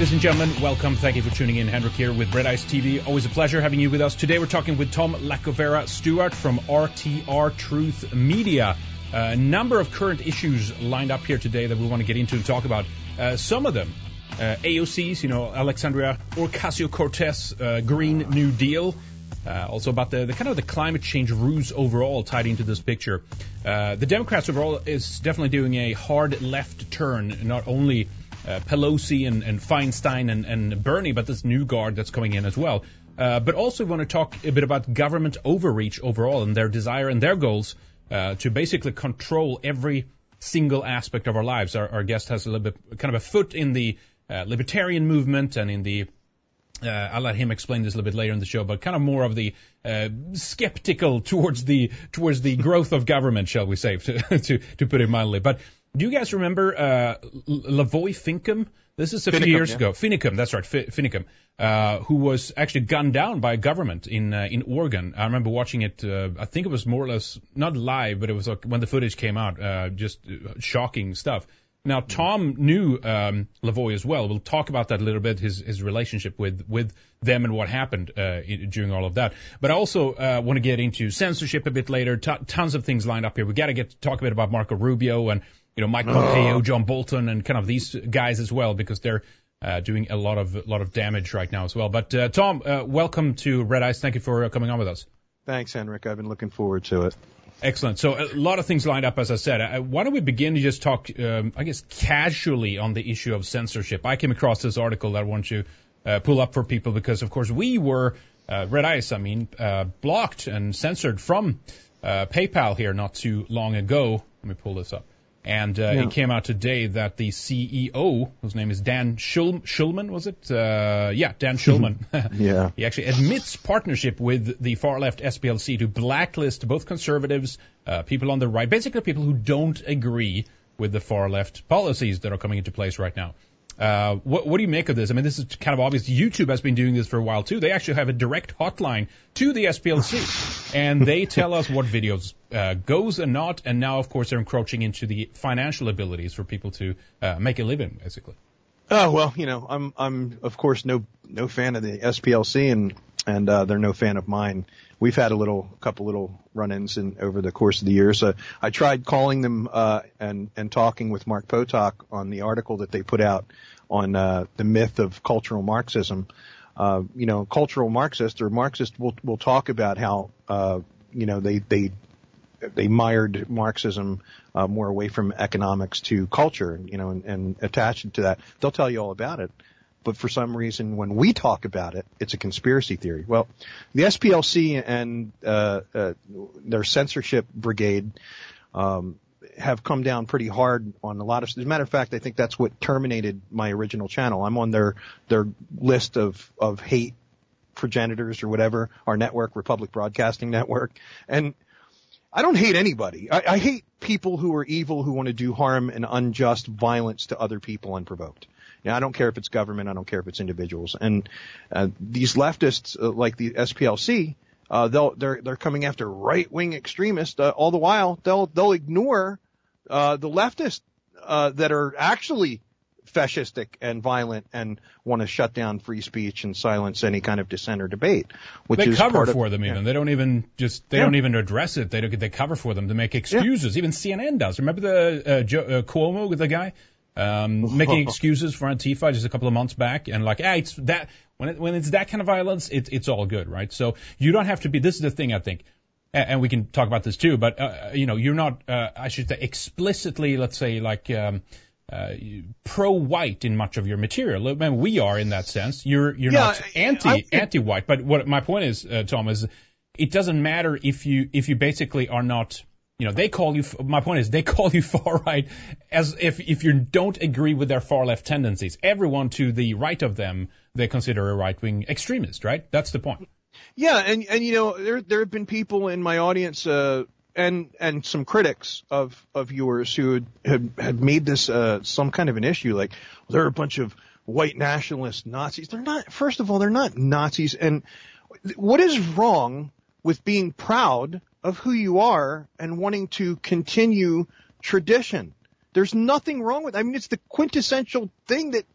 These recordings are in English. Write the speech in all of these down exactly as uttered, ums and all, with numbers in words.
ladies and gentlemen, welcome. Thank you for tuning in. Henrik here with Red Ice T V. Always a pleasure having you with us. Today we're talking with Tom Lacovera Stewart from R T R Truth Media. Uh, a number of current issues lined up here today that we want to get into and talk about. Uh, some of them, uh, A O Cs, you know, Alexandria Ocasio-Cortez, uh, Green New Deal. Uh, also about the, the kind of the climate change ruse overall tied into this picture. Uh, the Democrats overall is definitely doing a hard left turn, not only uh, Pelosi and, and Feinstein and, and Bernie, but this new guard that's coming in as well. Uh, but also we want to talk a bit about government overreach overall and their desire and their goals uh, to basically control every single aspect of our lives. Our, our guest has a little bit kind of a foot in the uh, libertarian movement and in the Uh, I'll let him explain this a little bit later in the show, but kind of more of the uh, skeptical towards the towards the growth of government, shall we say, to to, to put it mildly. But do you guys remember uh, Lavoy Finchem? This is a Finicum, few years yeah. ago. Finicum, that's right, F- Finicum, uh, who was actually gunned down by government in uh, in Oregon. I remember watching it. Uh, I think it was more or less not live, but it was like when the footage came out. Uh, just shocking stuff. Now, Tom knew um, Lavoy as well. We'll talk about that a little bit, his his relationship with, with them and what happened uh, in, during all of that. But I also uh, want to get into censorship a bit later. T- tons of things lined up here. We got to get to talk a bit about Marco Rubio and you know Mike Pompeo, oh. John Bolton, and kind of these guys as well, because they're uh, doing a lot of a lot of damage right now as well. But uh, Tom, uh, welcome to Red Ice. Thank you for uh, coming on with us. Thanks, Henrik. I've been looking forward to it. Excellent. So a lot of things lined up, as I said. Uh, why don't we begin to just talk, um, I guess, casually on the issue of censorship. I came across this article that I want to uh, pull up for people because, of course, we were, uh, Red Ice, I mean, uh, blocked and censored from uh, PayPal here not too long ago. Let me pull this up. And uh, yeah. it came out today that the C E O, whose name is Dan Schul- Schulman, was it? Uh, yeah, Dan Schulman. yeah. He actually admits partnership with the far-left S P L C to blacklist both conservatives, uh, people on the right, basically people who don't agree with the far-left policies that are coming into place right now. Uh, what, what do you make of this? I mean, this is kind of obvious. YouTube has been doing this for a while, too. They actually have a direct hotline to the S P L C, and they tell us what videos uh, goes and not, and now, of course, they're encroaching into the financial abilities for people to uh, make a living, basically. Oh, well, you know, I'm, I'm of course, no no fan of the S P L C, and, and uh, they're no fan of mine. We've had a little, couple little run-ins in, over the course of the years. Uh, I tried calling them uh, and, and talking with Mark Potok on the article that they put out on uh, the myth of cultural Marxism. Uh, you know, cultural Marxists or Marxists will will talk about how uh, you know they they they mired Marxism uh, more away from economics to culture, you know, and, and attached it to that. They'll tell you all about it. But for some reason, when we talk about it, it's a conspiracy theory. Well, the S P L C and uh, uh, their censorship brigade um, have come down pretty hard on a lot of. As a matter of fact, I think that's what terminated my original channel. I'm on their their list of of hate progenitors or whatever. Our network, Republic Broadcasting Network, and I don't hate anybody. I, I hate people who are evil, who want to do harm and unjust violence to other people unprovoked. Now, I don't care if it's government. I don't care if it's individuals. And uh, these leftists, uh, like the S P L C, uh, they'll they're they're coming after right-wing extremists. Uh, all the while, they'll they'll ignore uh, the leftists uh, that are actually fascistic and violent and want to shut down free speech and silence any kind of dissent or debate. Which they is cover part of, for them even. Yeah. They don't even just they Yeah. don't even address it. They don't, they cover for them to make excuses. Yeah. Even C N N does. Remember the uh, Joe, uh, Cuomo, the guy? Um, making excuses for Antifa just a couple of months back, and like, ah, it's that when it, when it's that kind of violence, it's it's all good, right? So you don't have to be. This is the thing, I think, and, and we can talk about this too. But uh, you know, you're not, uh, I should say, explicitly, let's say, like um, uh, pro-white in much of your material. I mean, we are in that sense. You're you're yeah, not anti I, I, anti-white. But what my point is, uh, Tom, is it doesn't matter if you if you basically are not. You know, they call you, my point is, they call you far right as if, if you don't agree with their far left tendencies. Everyone to the right of them, they consider a right wing extremist, right? That's the point. Yeah. And, and, you know, there, there have been people in my audience, uh, and, and some critics of, of yours who had, had, had made this, uh, some kind of an issue. Like, well, they're a bunch of white nationalist Nazis. They're not, first of all, they're not Nazis. And what is wrong with being proud of who you are and wanting to continue tradition? There's nothing wrong with it. I mean, it's the quintessential thing that, that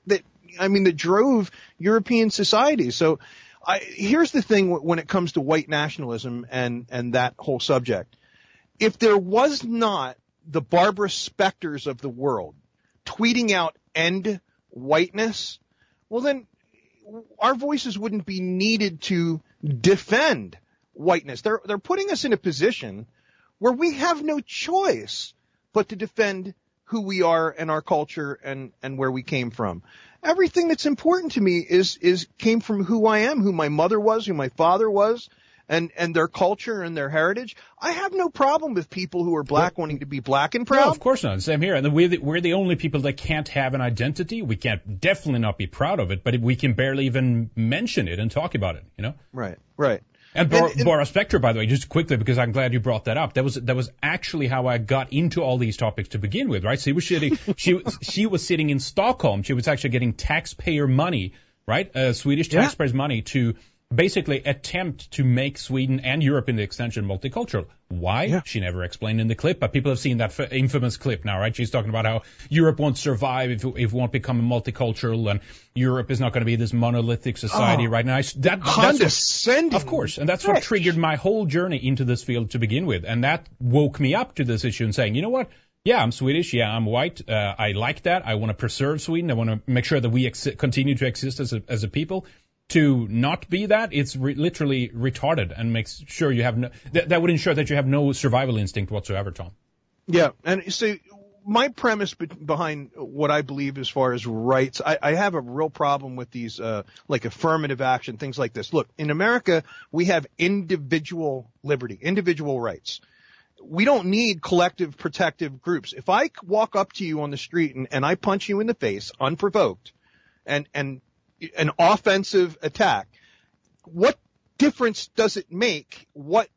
I mean, that drove European society. So I, here's the thing when it comes to white nationalism and, and that whole subject. If there was not the Barbara Specters of the world tweeting out end whiteness, well then our voices wouldn't be needed to defend whiteness. They're, they're putting us in a position where we have no choice but to defend who we are and our culture and, and where we came from. Everything that's important to me is, is came from who I am, who my mother was, who my father was, and, and their culture and their heritage. I have no problem with people who are black but, wanting to be black and proud. No, of course not. Same here. And we're the, we're the only people that can't have an identity. We can't definitely not be proud of it, but we can barely even mention it and talk about it, you know? Right, right. And, Bar- and, and Barbara Specter, by the way, just quickly, because I'm glad you brought that up. That was that was actually how I got into all these topics to begin with, right? So she was sitting, she she was sitting in Stockholm. She was actually getting taxpayer money, right? Uh, Swedish yeah. taxpayers' money to basically attempt to make Sweden and Europe in the extension multicultural. Why? Yeah. She never explained in the clip, but people have seen that f- infamous clip now, right? She's talking about how Europe won't survive if, if it won't become multicultural, and Europe is not going to be this monolithic society oh, right now. I, that, condescending. That's what, of course, and that's what triggered my whole journey into this field to begin with, and that woke me up to this issue and saying, you know what? Yeah, I'm Swedish. Yeah, I'm white. Uh, I like that. I want to preserve Sweden. I want to make sure that we ex- continue to exist as a, as a people. To not be that, it's re- literally retarded and makes sure you have no, th- that would ensure that you have no survival instinct whatsoever, Tom. Yeah, and so my premise be- behind what I believe as far as rights, I, I have a real problem with these, uh, like affirmative action, things like this. Look, in America, we have individual liberty, individual rights. We don't need collective protective groups. If I walk up to you on the street and, and I punch you in the face unprovoked and, and, an offensive attack, what difference does it make what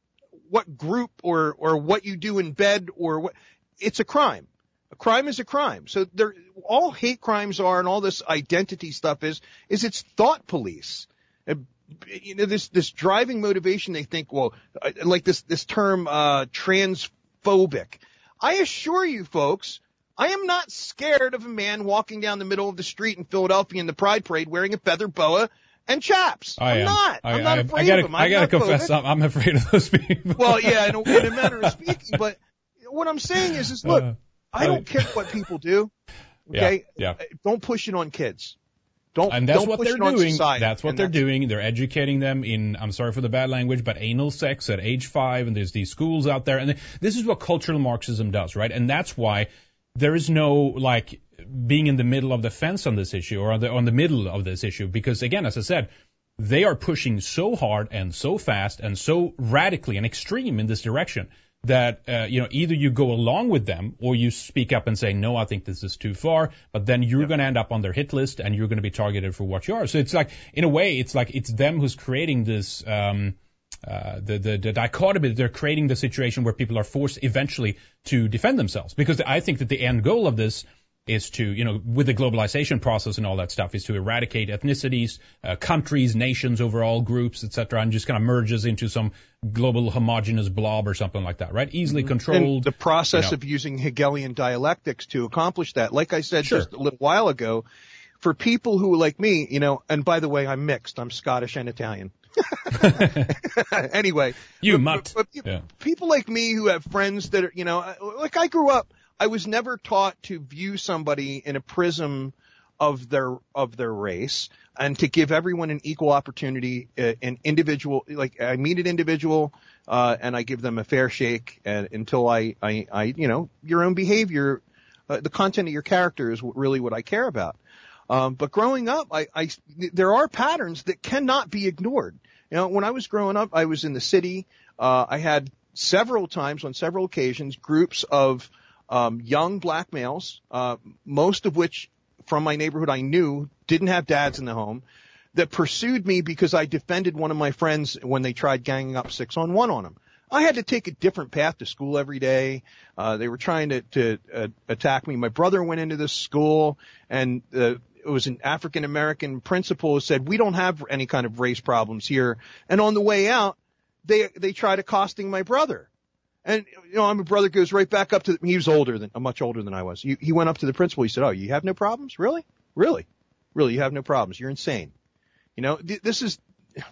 what group or or what you do in bed or what? It's a crime. A crime is a crime. So there, all hate crimes are, and all this identity stuff is is it's thought police. Uh, you know, this this driving motivation. They think, well, like this this term uh transphobic. I assure you, folks, I am not scared of a man walking down the middle of the street in Philadelphia in the Pride Parade wearing a feather boa and chaps. I I'm am. not. I, I'm not I, afraid I gotta, of him. I'm I gotta not confess, I'm, I'm afraid of those people. Well, yeah, in a, in a manner of speaking. But what I'm saying is, is look, uh, I don't care what people do. Okay, yeah, yeah. Don't push it on kids. Don't. And that's don't what push they're it on doing. society. That's what and they're that's, doing. They're educating them in, I'm sorry for the bad language, but anal sex at age five. And there's these schools out there, and this is what cultural Marxism does, right? And that's why there is no like being in the middle of the fence on this issue or on the on the middle of this issue, because again, as I said, they are pushing so hard and so fast and so radically and extreme in this direction that uh, you know, either you go along with them or you speak up and say, no, I think this is too far, but then you're yep. going to end up on their hit list and you're going to be targeted for what you are. So it's like, in a way, it's like it's them who's creating this um Uh, the, the, the dichotomy. They're creating the situation where people are forced eventually to defend themselves, because I think that the end goal of this is to, you know, with the globalization process and all that stuff, is to eradicate ethnicities, uh, countries, nations, overall groups, et cetera, and just kind of merges into some global homogeneous blob or something like that, right? Easily mm-hmm. controlled. And the process you know. of using Hegelian dialectics to accomplish that, like I said sure. just a little while ago, for people who like me, you know, and by the way, I'm mixed. I'm Scottish and Italian. Anyway, you but, mutt. But, but yeah. people like me who have friends that are, you know, like I grew up, I was never taught to view somebody in a prism of their of their race and to give everyone an equal opportunity, uh, an individual. Like I meet an individual uh, and I give them a fair shake, and until I, I, I, you know, your own behavior, uh, the content of your character is really what I care about. Um, but growing up, I, I, there are patterns that cannot be ignored. You know, when I was growing up, I was in the city. Uh, I had several times, on several occasions, groups of um, young black males, uh, most of which from my neighborhood I knew didn't have dads in the home, that pursued me because I defended one of my friends when they tried ganging up six on one on him. I had to take a different path to school every day. Uh, they were trying to, to uh, attack me. My brother went into this school, and uh, it was an African-American principal who said, we don't have any kind of race problems here. And on the way out, they they tried accosting my brother. And, you know, my brother goes right back up to the, he was older than, much older than I was. He, he went up to the principal. He said, oh, you have no problems? Really? Really? Really, you have no problems. You're insane. You know, th- this is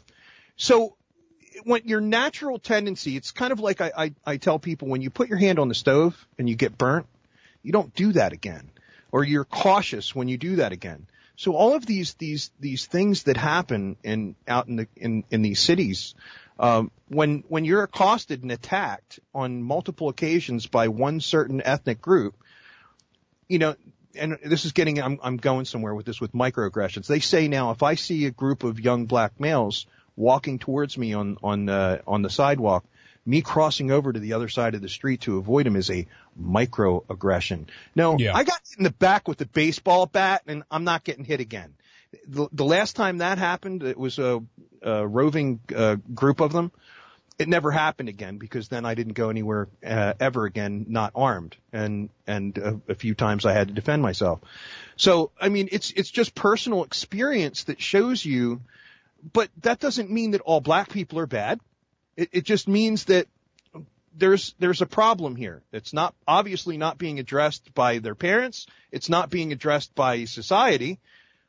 so. When your natural tendency, it's kind of like I, I, I tell people, when you put your hand on the stove and you get burnt, you don't do that again, or you're cautious when you do that again. So all of these these these things that happen in out in the in, in these cities, um, when when you're accosted and attacked on multiple occasions by one certain ethnic group, you know. And this is getting, I'm, I'm going somewhere with this, with microaggressions. They say now, if I see a group of young black males walking towards me on, on, uh, on the sidewalk, me crossing over to the other side of the street to avoid them is a microaggression. No, yeah. I got hit in the back with a baseball bat and I'm not getting hit again. The, the last time that happened, it was a, a roving uh, group of them. It never happened again, because then I didn't go anywhere uh, ever again, not armed, and and a, a few times I had to defend myself. So I mean, it's it's just personal experience that shows you, but that doesn't mean that all black people are bad. It, it just means that there's there's a problem here. It's not obviously not being addressed by their parents. It's not being addressed by society.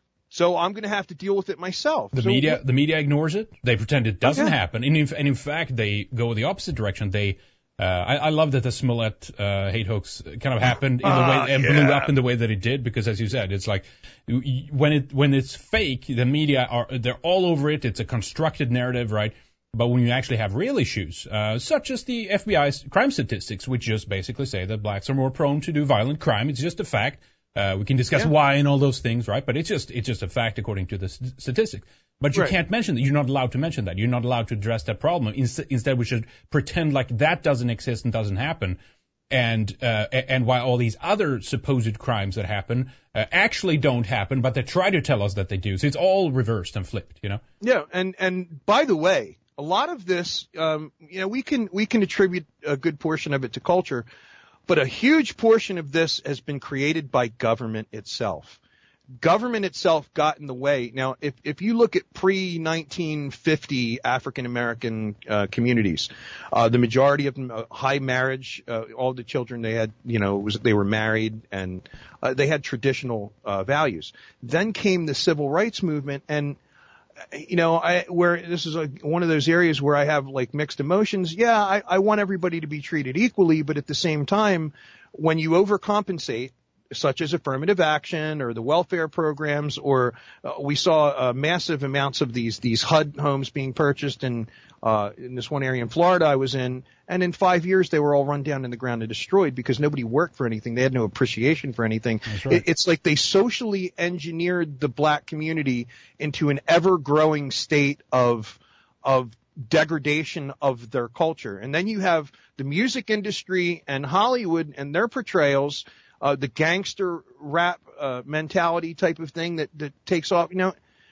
So I'm going to have to deal with it myself. The so, media, the media ignores it. They pretend it doesn't okay. happen, and in, and in fact, they go the opposite direction. They, uh, I, I love that the Smollett uh, hate hoax kind of happened in the uh, way and yeah. blew up in the way that it did, because, as you said, it's like when it when it's fake, the media are they're all over it. It's a constructed narrative, right? But when you actually have real issues, uh, such as the F B I's crime statistics, which just basically say that blacks are more prone to do violent crime, it's just a fact. Uh, we can discuss yeah. why and all those things, right? But it's just it's just a fact according to the st- statistics. But you right. can't mention that. You're not allowed to mention that. You're not allowed to address that problem. Inst- instead, we should pretend like that doesn't exist and doesn't happen. And uh, and while all these other supposed crimes that happen uh, actually don't happen, but they try to tell us that they do. So it's all reversed and flipped, you know? Yeah, and and by the way, a lot of this, um, you know, we can we can attribute a good portion of it to culture. But a huge portion of this has been created by government itself. Government itself got in the way. Now, if, if you look at pre nineteen fifty African American uh, communities, uh, the majority of them, uh, high marriage, uh, all the children they had, you know, was they were married, and uh, they had traditional uh, values. Then came the civil rights movement, and you know, I, where this is a, one of those areas where I have like mixed emotions. Yeah, I, I want everybody to be treated equally, but at the same time, when you overcompensate, such as affirmative action or the welfare programs, or uh, we saw uh, massive amounts of these these H U D homes being purchased in uh, in this one area in Florida I was in, and in five years they were all run down in the ground and destroyed because nobody worked for anything. They had no appreciation for anything. That's right. It, it's like they socially engineered the black community into an ever-growing state of of degradation of their culture. And then you have the music industry and Hollywood and their portrayals. Uh, the gangster rap uh, mentality type of thing that, that takes off. You know,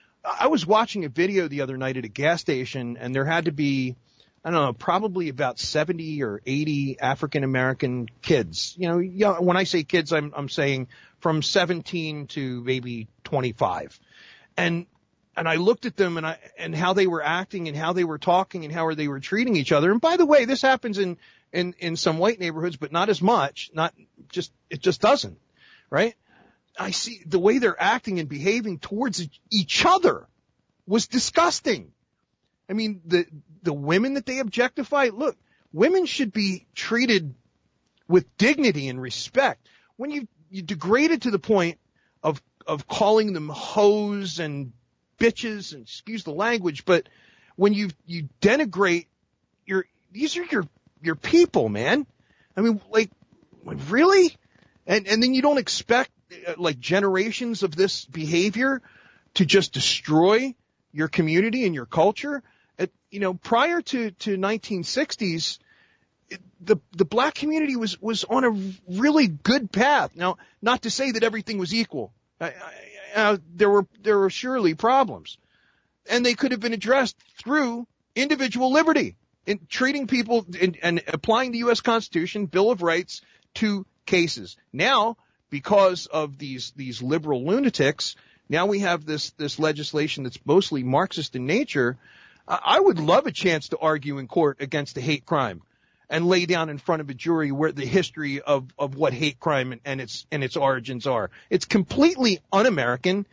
I was watching a video the other night at a gas station, and there had to be, I don't know, probably about seventy or eighty African American kids. You know, young, when I say kids, I'm I'm saying from seventeen to maybe twenty-five. And and I looked at them and I and how they were acting and how they were talking and how they were treating each other. And by the way, this happens in in in some white neighborhoods, but not as much. Not just it just doesn't, right? I see the way they're acting and behaving towards each other was disgusting. I mean, the the women that they objectify, look, women should be treated with dignity and respect. When you you degrade it to the point of of calling them hoes and bitches, and excuse the language, but when you you denigrate your these are your your people, man. I mean, like, like really? And and then you don't expect uh, like generations of this behavior to just destroy your community and your culture. It, you know, prior to to nineteen sixties, it, the the black community was was on a really good path. Now, not to say that everything was equal. I, I, uh, there were there were surely problems, and they could have been addressed through individual liberty, in treating people in, and applying the U S Constitution, Bill of Rights to cases. Now, because of these these liberal lunatics, now we have this this legislation that's mostly Marxist in nature. I would love a chance to argue in court against a hate crime and lay down in front of a jury where the history of, of what hate crime and, and its and its origins are. It's completely un-American,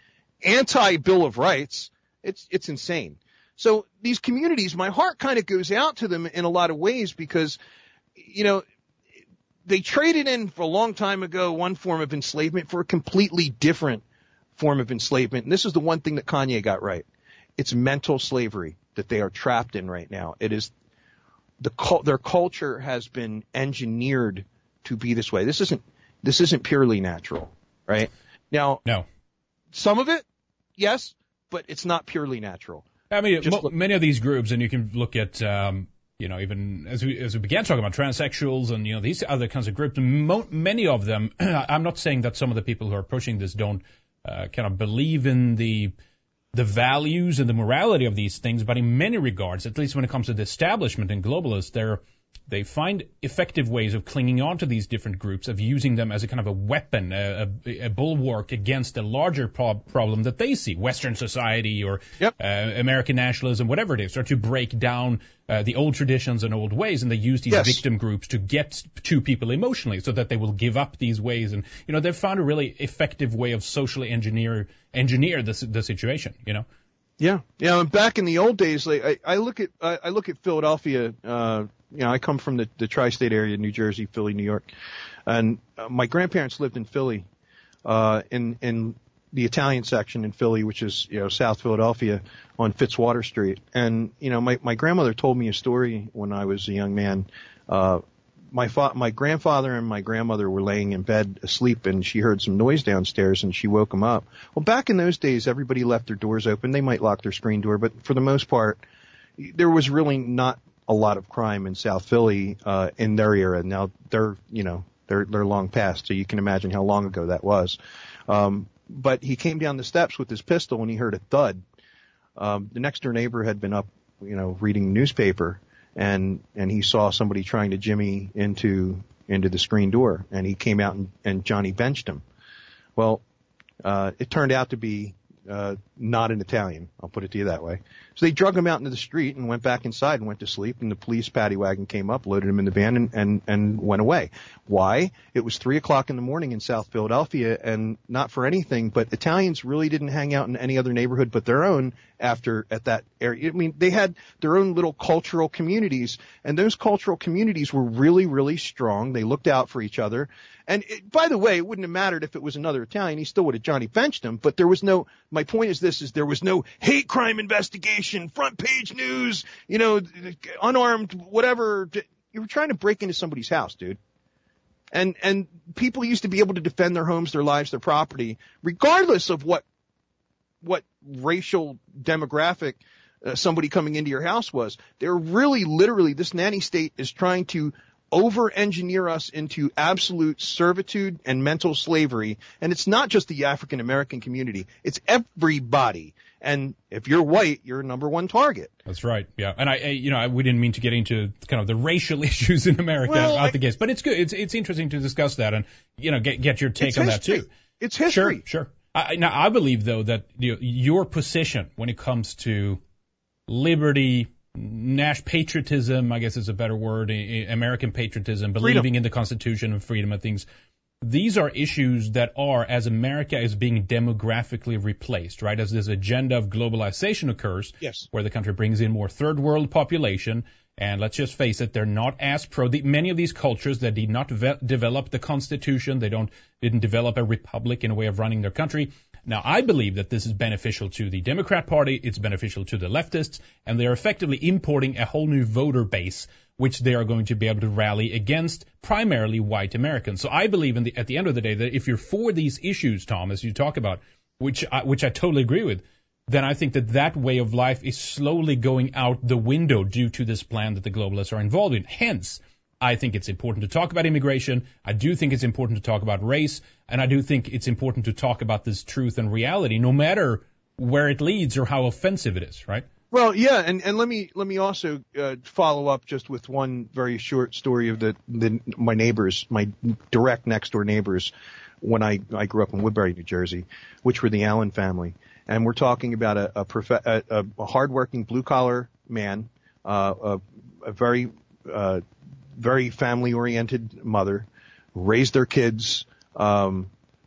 anti-Bill of Rights. It's it's insane. So these communities, my heart kind of goes out to them in a lot of ways because, you know, they traded in for a long time ago one form of enslavement for a completely different form of enslavement. And this is the one thing that Kanye got right. It's mental slavery that they are trapped in right now. It is the their culture has been engineered to be this way. This isn't this isn't purely natural, right? Now, no, some of it, yes, but it's not purely natural. I mean, Just mo- look- many of these groups, and you can look at, um, you know, even as we as we began talking about transsexuals and you know these other kinds of groups, mo- many of them. I'm not saying that some of the people who are pushing this don't uh, kind of believe in the the values and the morality of these things, but in many regards, at least when it comes to the establishment and globalists, they're they find effective ways of clinging on to these different groups, of using them as a kind of a weapon, a, a, a bulwark against a larger pro- problem that they see, Western society or yep. uh, American nationalism, whatever it is, or to break down uh, the old traditions and old ways, and they use these yes. victim groups to get to people emotionally so that they will give up these ways. And, you know, they've found a really effective way of socially engineer engineer the, the situation, you know? Yeah. Yeah. And back in the old days, like I, I look at, I, I look at Philadelphia, uh, you know, I come from the, the tri-state area, New Jersey, Philly, New York, and uh, my grandparents lived in Philly, uh, in, in the Italian section in Philly, which is, you know, South Philadelphia on Fitzwater Street. And, you know, my, my grandmother told me a story when I was a young man. Uh, my fa- my grandfather and my grandmother were laying in bed asleep and she heard some noise downstairs and she woke them up. Well, back in those days, everybody left their doors open. They might lock their screen door, but for the most part, there was really not a lot of crime in South Philly, uh, in their era. Now they're, you know, they're, they're long past, so you can imagine how long ago that was. Um, but he came down the steps with his pistol and he heard a thud. Um, the next door neighbor had been up, you know, reading the newspaper and, and he saw somebody trying to jimmy into, into the screen door and he came out and, and Johnny benched him. Well, uh, it turned out to be, uh, not an Italian. I'll put it to you that way. So they drug him out into the street and went back inside and went to sleep. And the police paddy wagon came up, loaded him in the van, and, and, and went away. Why? It was three o'clock in the morning in South Philadelphia, and not for anything, but Italians really didn't hang out in any other neighborhood but their own after at that area. I mean, they had their own little cultural communities, and those cultural communities were really, really strong. They looked out for each other. And it, by the way, it wouldn't have mattered if it was another Italian. He still would have Johnny benched him, but there was no, my point is this, is there was no hate crime investigation, front page news, you know, unarmed, whatever. You were trying to break into somebody's house, dude. And, and people used to be able to defend their homes, their lives, their property, regardless of what, what racial demographic uh, somebody coming into your house was. They're really literally, this nanny state is trying to over-engineer us into absolute servitude and mental slavery. And it's not just the African American community. It's everybody. And if you're white, you're a number one target. That's right. Yeah. And I, I you know, I, we didn't mean to get into kind of the racial issues in America well, out I, the gates, but it's good. It's, it's interesting to discuss that and, you know, get, get your take on history. that too. It's history. Sure, sure. I, now, I believe, though, that you know, your position when it comes to liberty, Nash patriotism, I guess is a better word, American patriotism, believing freedom in the Constitution and freedom and things. These are issues that are, as America is being demographically replaced, right? As this agenda of globalization occurs, yes, where the country brings in more third world population. And let's just face it, they're not as pro. The, many of these cultures that did not ve- develop the Constitution, they don't didn't develop a republic in a way of running their country. Now, I believe that this is beneficial to the Democrat Party, it's beneficial to the leftists, and they're effectively importing a whole new voter base, which they are going to be able to rally against primarily white Americans. So I believe in the, at the end of the day that if you're for these issues, Tom, as you talk about, which I, which I totally agree with, then I think that that way of life is slowly going out the window due to this plan that the globalists are involved in. Hence, I think it's important to talk about immigration. I do think it's important to talk about race. And I do think it's important to talk about this truth and reality, no matter where it leads or how offensive it is, right? Well, yeah, and, and let me let me also uh, follow up just with one very short story of the, the my neighbors, my direct next door neighbors, when I, I grew up in Woodbury, New Jersey, which were the Allen family. And we're talking about a a, prof- a, a hardworking blue collar man, uh, a, a very uh, very family oriented mother, raised their kids, um,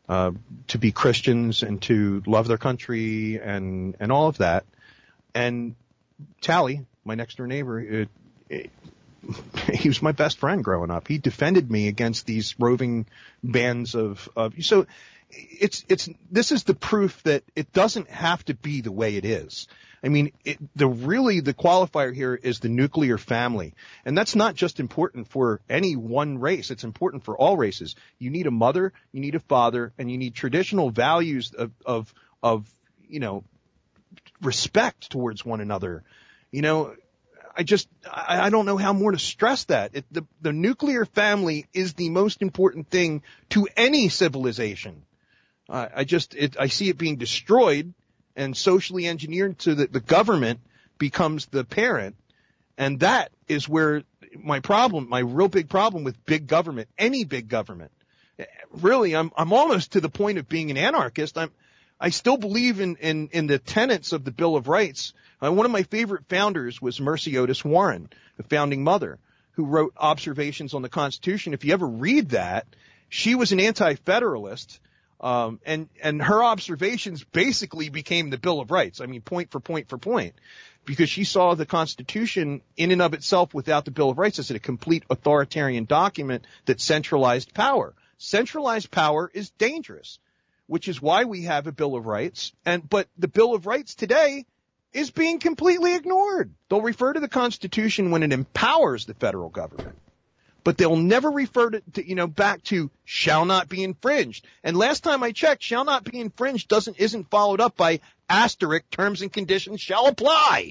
uh, to be Christians and to love their country and, and all of that. And Tally, my next door neighbor, it, it, he was my best friend growing up. He defended me against these roving bands of, of, so it's, it's, this is the proof that it doesn't have to be the way it is. I mean, it, the really the qualifier here is the nuclear family. And that's not just important for any one race. It's important for all races. You need a mother, you need a father, and you need traditional values of, of, of, you know, respect towards one another. You know, I just, I, I don't know how more to stress that. It, the, the nuclear family is the most important thing to any civilization. Uh, I just, it, I see it being destroyed and socially engineered so that the government becomes the parent. And that is where my problem, my real big problem with big government, any big government. Really, I'm, I'm almost to the point of being an anarchist. I'm, I still believe in, in, in the tenets of the Bill of Rights. Uh, one of my favorite founders was Mercy Otis Warren, the founding mother, who wrote Observations on the Constitution. If you ever read that, she was an anti-federalist. Um, and, and her observations basically became the Bill of Rights. I mean, point for point for point, because she saw the Constitution in and of itself without the Bill of Rights as a complete authoritarian document that centralized power. Centralized power is dangerous, which is why we have a Bill of Rights. And, but the Bill of Rights today is being completely ignored. They'll refer to the Constitution when it empowers the federal government. But they'll never refer to, to, you know, back to shall not be infringed. And last time I checked, shall not be infringed doesn't, isn't followed up by asterisk terms and conditions shall apply.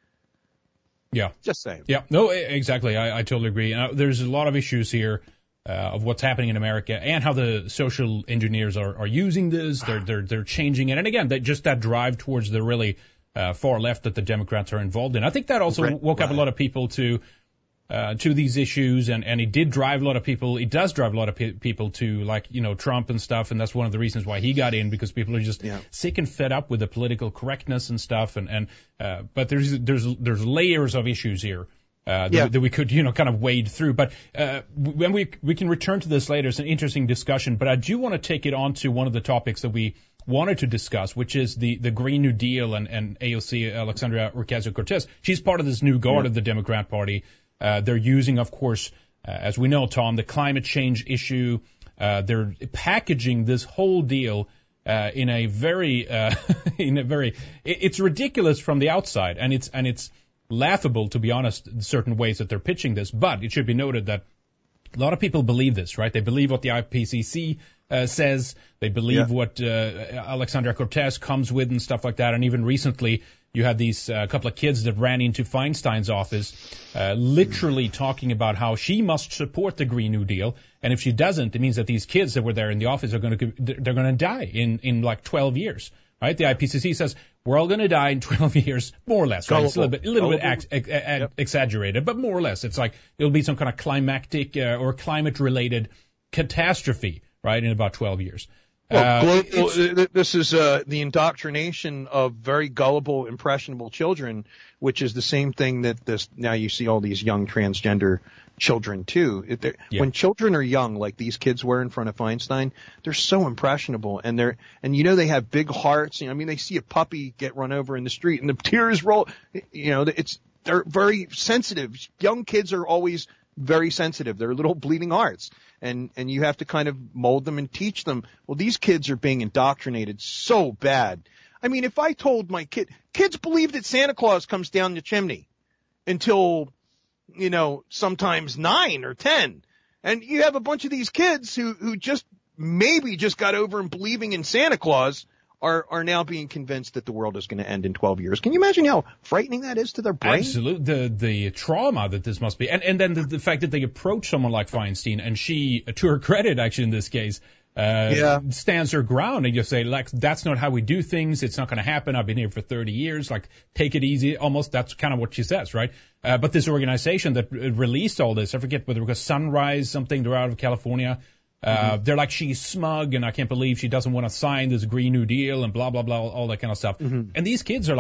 Yeah. Just saying. Yeah. No, exactly. I, I totally agree. Uh, there's a lot of issues here, uh, of what's happening in America and how the social engineers are, are using this. They're, they're, they're changing it. And again, that just that drive towards the really, uh, far left that the Democrats are involved in. I think that also right, woke right. up a lot of people to, Uh, to these issues, and, and it did drive a lot of people. It does drive a lot of pe- people to, like, you know, Trump and stuff, and that's one of the reasons why he got in, because people are just yeah. sick and fed up with the political correctness and stuff. And, and uh, but there's there's there's layers of issues here uh, that, yeah. that we could, you know, kind of wade through. But uh, when we we can return to this later, it's an interesting discussion. But I do want to take it on to one of the topics that we wanted to discuss, which is the, the Green New Deal and, and A O C, Alexandria Ocasio-Cortez. She's part of this new guard yeah. of the Democrat Party. Uh, they're using, of course, uh, as we know, Tom, the climate change issue. Uh, they're packaging this whole deal uh, in a very, uh, in a very. It, it's ridiculous from the outside, and it's and it's laughable, to be honest, in certain ways that they're pitching this. But it should be noted that a lot of people believe this, right? They believe what the I P C C uh, says. They believe yeah. what uh, Alexandria Cortez comes with and stuff like that. And even recently, you had these uh, couple of kids that ran into Feinstein's office, uh, literally talking about how she must support the Green New Deal, and if she doesn't, it means that these kids that were there in the office are going to they're going to die in in like twelve years, right? The I P C C says we're all going to die in twelve years, more or less, right? It's a little bit a little bit ex- ex- yep. exaggerated, but more or less, it's like it'll be some kind of climactic uh, or climate-related catastrophe, right, in about twelve years. Well, global, this is uh, the indoctrination of very gullible, impressionable children, which is the same thing that this. Now you see all these young transgender children too. It, yeah. When children are young, like these kids were in front of Feinstein, they're so impressionable, and they're and you know they have big hearts. You know, I mean, they see a puppy get run over in the street, and the tears roll. You know, it's they're very sensitive. Young kids are always very sensitive. They're little bleeding hearts. And, and you have to kind of mold them and teach them. Well, these kids are being indoctrinated so bad. I mean, if I told my kid, kids believe that Santa Claus comes down the chimney until, you know, sometimes nine or ten. And you have a bunch of these kids who, who just maybe just got over in believing in Santa Claus are, are now being convinced that the world is going to end in twelve years. Can you imagine how frightening that is to their brain? Absolutely. The, the trauma that this must be. And, and then the, the fact that they approach someone like Feinstein, and she, to her credit, actually, in this case, uh, yeah. stands her ground and just say, like, that's not how we do things. It's not going to happen. I've been here for thirty years. Like, take it easy. Almost, that's kind of what she says, right? Uh, but this organization that released all this, I forget whether it was Sunrise something, they're out of California. Uh, mm-hmm. They're like, she's smug and I can't believe she doesn't want to sign this Green New Deal and blah, blah, blah, all that kind of stuff. Mm-hmm. And these kids are like,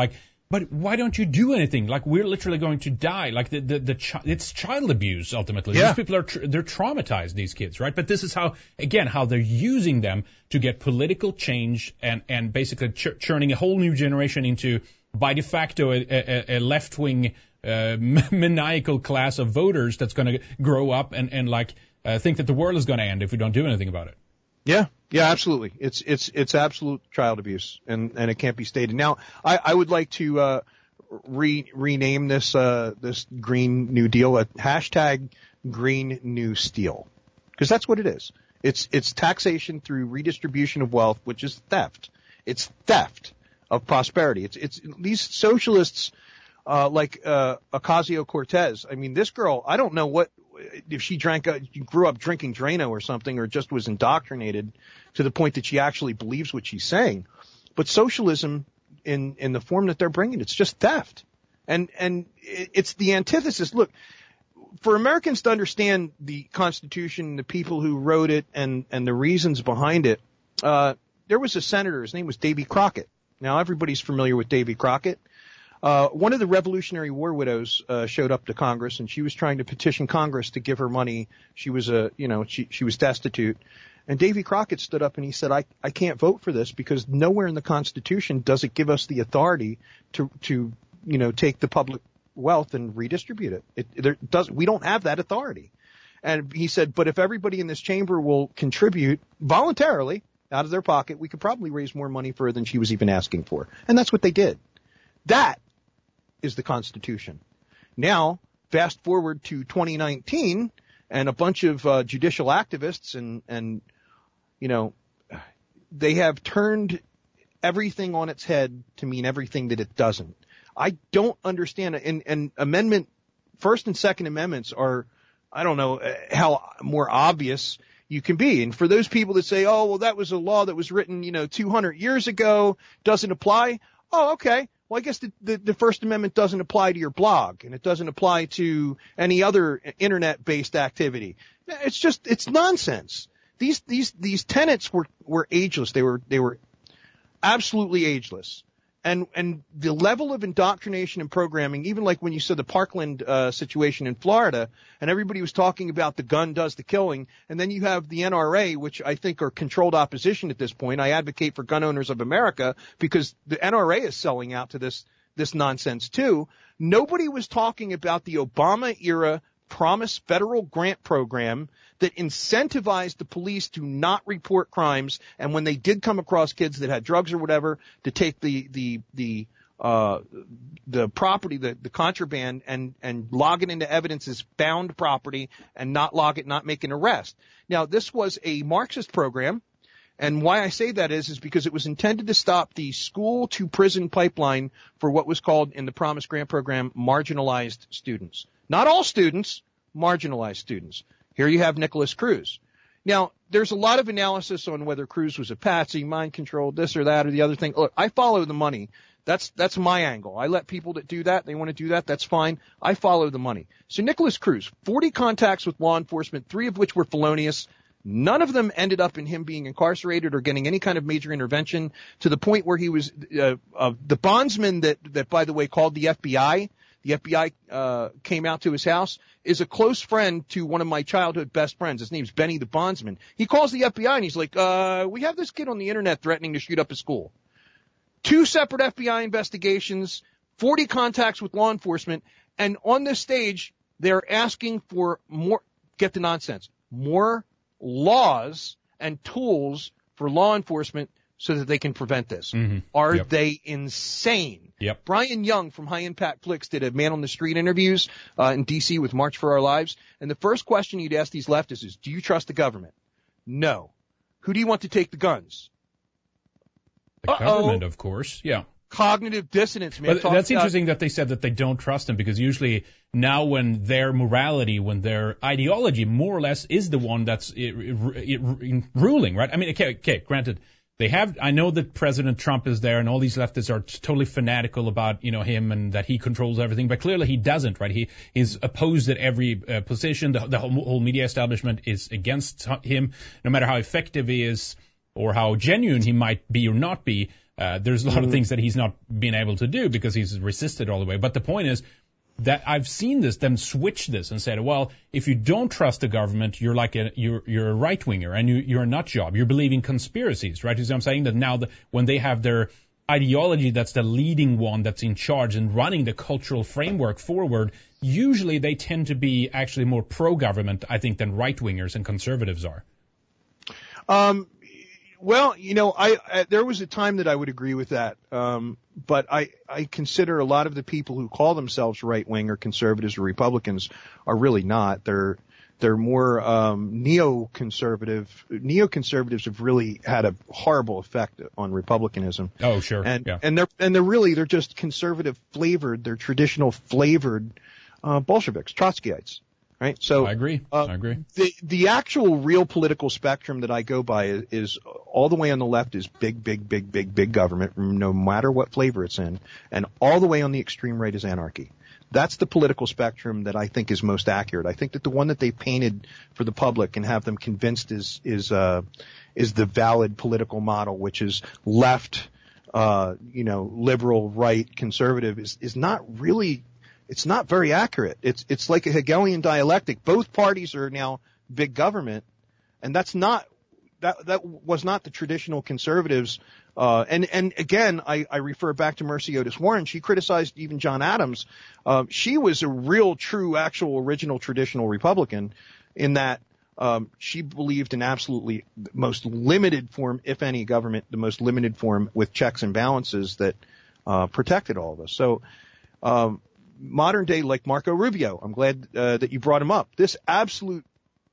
But why don't you do anything? Like, we're literally going to die. Like, the, the, the chi- it's child abuse, ultimately. Yeah. These people are, tr- they're traumatized, these kids, right? But this is how, again, how they're using them to get political change and, and basically ch- churning a whole new generation into, by de facto, a, a, a left-wing, uh, maniacal class of voters that's going to grow up and, and like, uh, think that the world is going to end if we don't do anything about it. Yeah, yeah, absolutely. It's it's it's absolute child abuse, and, and it can't be stated. Now, I, I would like to uh, re, rename this uh, this Green New Deal a hashtag Green New Steel, because that's what it is. It's it's taxation through redistribution of wealth, which is theft. It's theft of prosperity. It's it's these socialists uh, like uh, Ocasio-Cortez. I mean, this girl, I don't know what. If she drank, uh, grew up drinking Drano or something, or just was indoctrinated to the point that she actually believes what she's saying. But socialism, in in the form that they're bringing, it's just theft, and and it's the antithesis. Look, for Americans to understand the Constitution, the people who wrote it, and and the reasons behind it, uh, there was a senator. His name was Davy Crockett. Now everybody's familiar with Davy Crockett. Uh, one of the Revolutionary War widows uh, showed up to Congress, and she was trying to petition Congress to give her money. She was a, you know, she she was destitute, and Davy Crockett stood up and he said, "I I can't vote for this because nowhere in the Constitution does it give us the authority to to you know take the public wealth and redistribute it. It there does we don't have that authority." And he said, "But if everybody in this chamber will contribute voluntarily out of their pocket, we could probably raise more money for her than she was even asking for." And that's what they did. That is the Constitution. Now, fast forward to twenty nineteen, and a bunch of uh, judicial activists and, and, you know, they have turned everything on its head to mean everything that it doesn't. I don't understand. And, and amendment, First and Second Amendments are, I don't know how more obvious you can be. And for those people that say, oh, well, that was a law that was written, you know, two hundred years ago, doesn't apply. Oh, okay. Well, I guess the, the, the First Amendment doesn't apply to your blog, and it doesn't apply to any other internet-based activity. It's just, it's nonsense. These, these, these tenets were, were ageless. They were, they were absolutely ageless. And, and the level of indoctrination and programming, even like when you saw the Parkland, uh, situation in Florida, and everybody was talking about the gun does the killing, and then you have the N R A, which I think are controlled opposition at this point. I advocate for Gun Owners of America because the N R A is selling out to this, this nonsense too. Nobody was talking about the Obama era Promise federal grant program that incentivized the police to not report crimes, and when they did come across kids that had drugs or whatever, to take the the the uh the property, the the contraband, and and log it into evidence as found property and not log it, not make an arrest. Now, this was a Marxist program, and why I say that is is because it was intended to stop the school to prison pipeline for what was called in the Promise Grant program marginalized students. Not all students, marginalized students. Here you have Nicholas Cruz. Now, there's a lot of analysis on whether Cruz was a patsy, mind controlled, this or that or the other thing. Look, I follow the money. That's that's my angle. I let people that do that, they want to do that, that's fine. I follow the money. So Nicholas Cruz, forty contacts with law enforcement, three of which were felonious. None of them ended up in him being incarcerated or getting any kind of major intervention, to the point where he was uh, uh, the bondsman that, that, by the way, called the F B I. The F B I uh came out to his house, is a close friend to one of my childhood best friends. His name's Benny the Bondsman. He calls the F B I and he's like, uh, we have this kid on the internet threatening to shoot up a school. Two separate F B I investigations, forty contacts with law enforcement, and on this stage, they're asking for more, get the nonsense, more laws and tools for law enforcement so that they can prevent this. Mm-hmm. Are yep. they insane? Yep. Brian Young from High Impact Clicks did a Man on the Street interviews uh, in D C with March for Our Lives. And the first question you'd ask these leftists is, do you trust the government? No. Who do you want to take the guns? The Uh-oh. government, of course. Yeah. Cognitive dissonance, man. But that's interesting that they said that they don't trust them, because usually now when their morality, when their ideology more or less is the one that's it, it, it, ruling, right? I mean, okay, okay, granted, they have, I know that President Trump is there and all these leftists are totally fanatical about, you know, him and that he controls everything, but clearly he doesn't, right? He is opposed at every uh, position. The, the whole, whole media establishment is against him, no matter how effective he is or how genuine he might be or not be. Uh, there's a lot mm. of things that he's not been able to do because he's resisted all the way. But the point is that I've seen this, them switch this and said, well, if you don't trust the government, you're like a, you're, you're a right winger and you, you're a nut job. You're believing conspiracies, right? You see what I'm saying? That now the, when they have their ideology that's the leading one that's in charge and running the cultural framework forward, usually they tend to be actually more pro-government, I think, than right-wingers and conservatives are. Um, well, you know, I, I there was a time that I would agree with that, um, but I, I consider a lot of the people who call themselves right-wing or conservatives or Republicans are really not. They're They're more um, neoconservative. Neoconservatives have really had a horrible effect on republicanism. Oh, sure. And yeah. and they're and they're really they're just conservative flavored. They're traditional flavored uh, Bolsheviks, Trotskyites, right? So I agree. Uh, I agree. The the actual real political spectrum that I go by is, is all the way on the left is big, big, big, big, big government, no matter what flavor it's in, and all the way on the extreme right is anarchy. That's the political spectrum that I think is most accurate. I think that the one that they've painted for the public and have them convinced is is uh, is the valid political model, which is left, uh, you know, liberal, right, conservative, is is not really. It's not very accurate. It's it's like a Hegelian dialectic. Both parties are now big government, and that's not that that was not the traditional conservatives. Uh, and, and again, I, I refer back to Mercy Otis Warren. She criticized even John Adams. Uh, she was a real, true, actual, original, traditional Republican in that um, she believed in absolutely the most limited form, if any, government, the most limited form with checks and balances that uh, protected all of us. So um, modern day, like Marco Rubio, I'm glad uh, that you brought him up. This absolute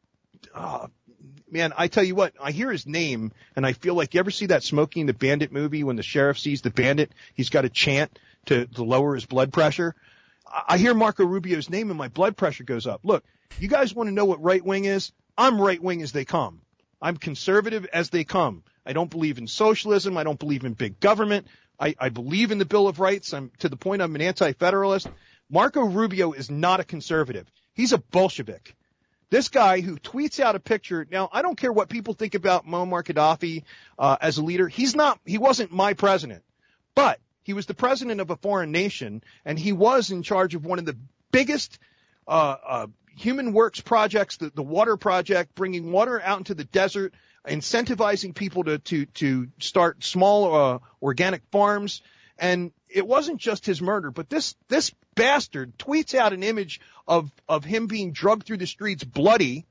uh, Man, I tell you what, I hear his name and I feel like, you ever see that Smokey and the Bandit movie when the sheriff sees the bandit, he's got to chant to, to lower his blood pressure? I hear Marco Rubio's name and my blood pressure goes up. Look, you guys want to know what right wing is? I'm right wing as they come. I'm conservative as they come. I don't believe in socialism. I don't believe in big government. I, I believe in the Bill of Rights. I'm to the point I'm an anti-federalist. Marco Rubio is not a conservative. He's a Bolshevik. This guy who tweets out a picture. Now, I don't care what people think about Muammar Gaddafi uh, as a leader. He's not. He wasn't my president, but he was the president of a foreign nation, and he was in charge of one of the biggest uh, uh, human works projects, the, the water project, bringing water out into the desert, incentivizing people to to to start small uh, organic farms. And it wasn't just his murder, but this this bastard tweets out an image of of him being drugged through the streets bloody.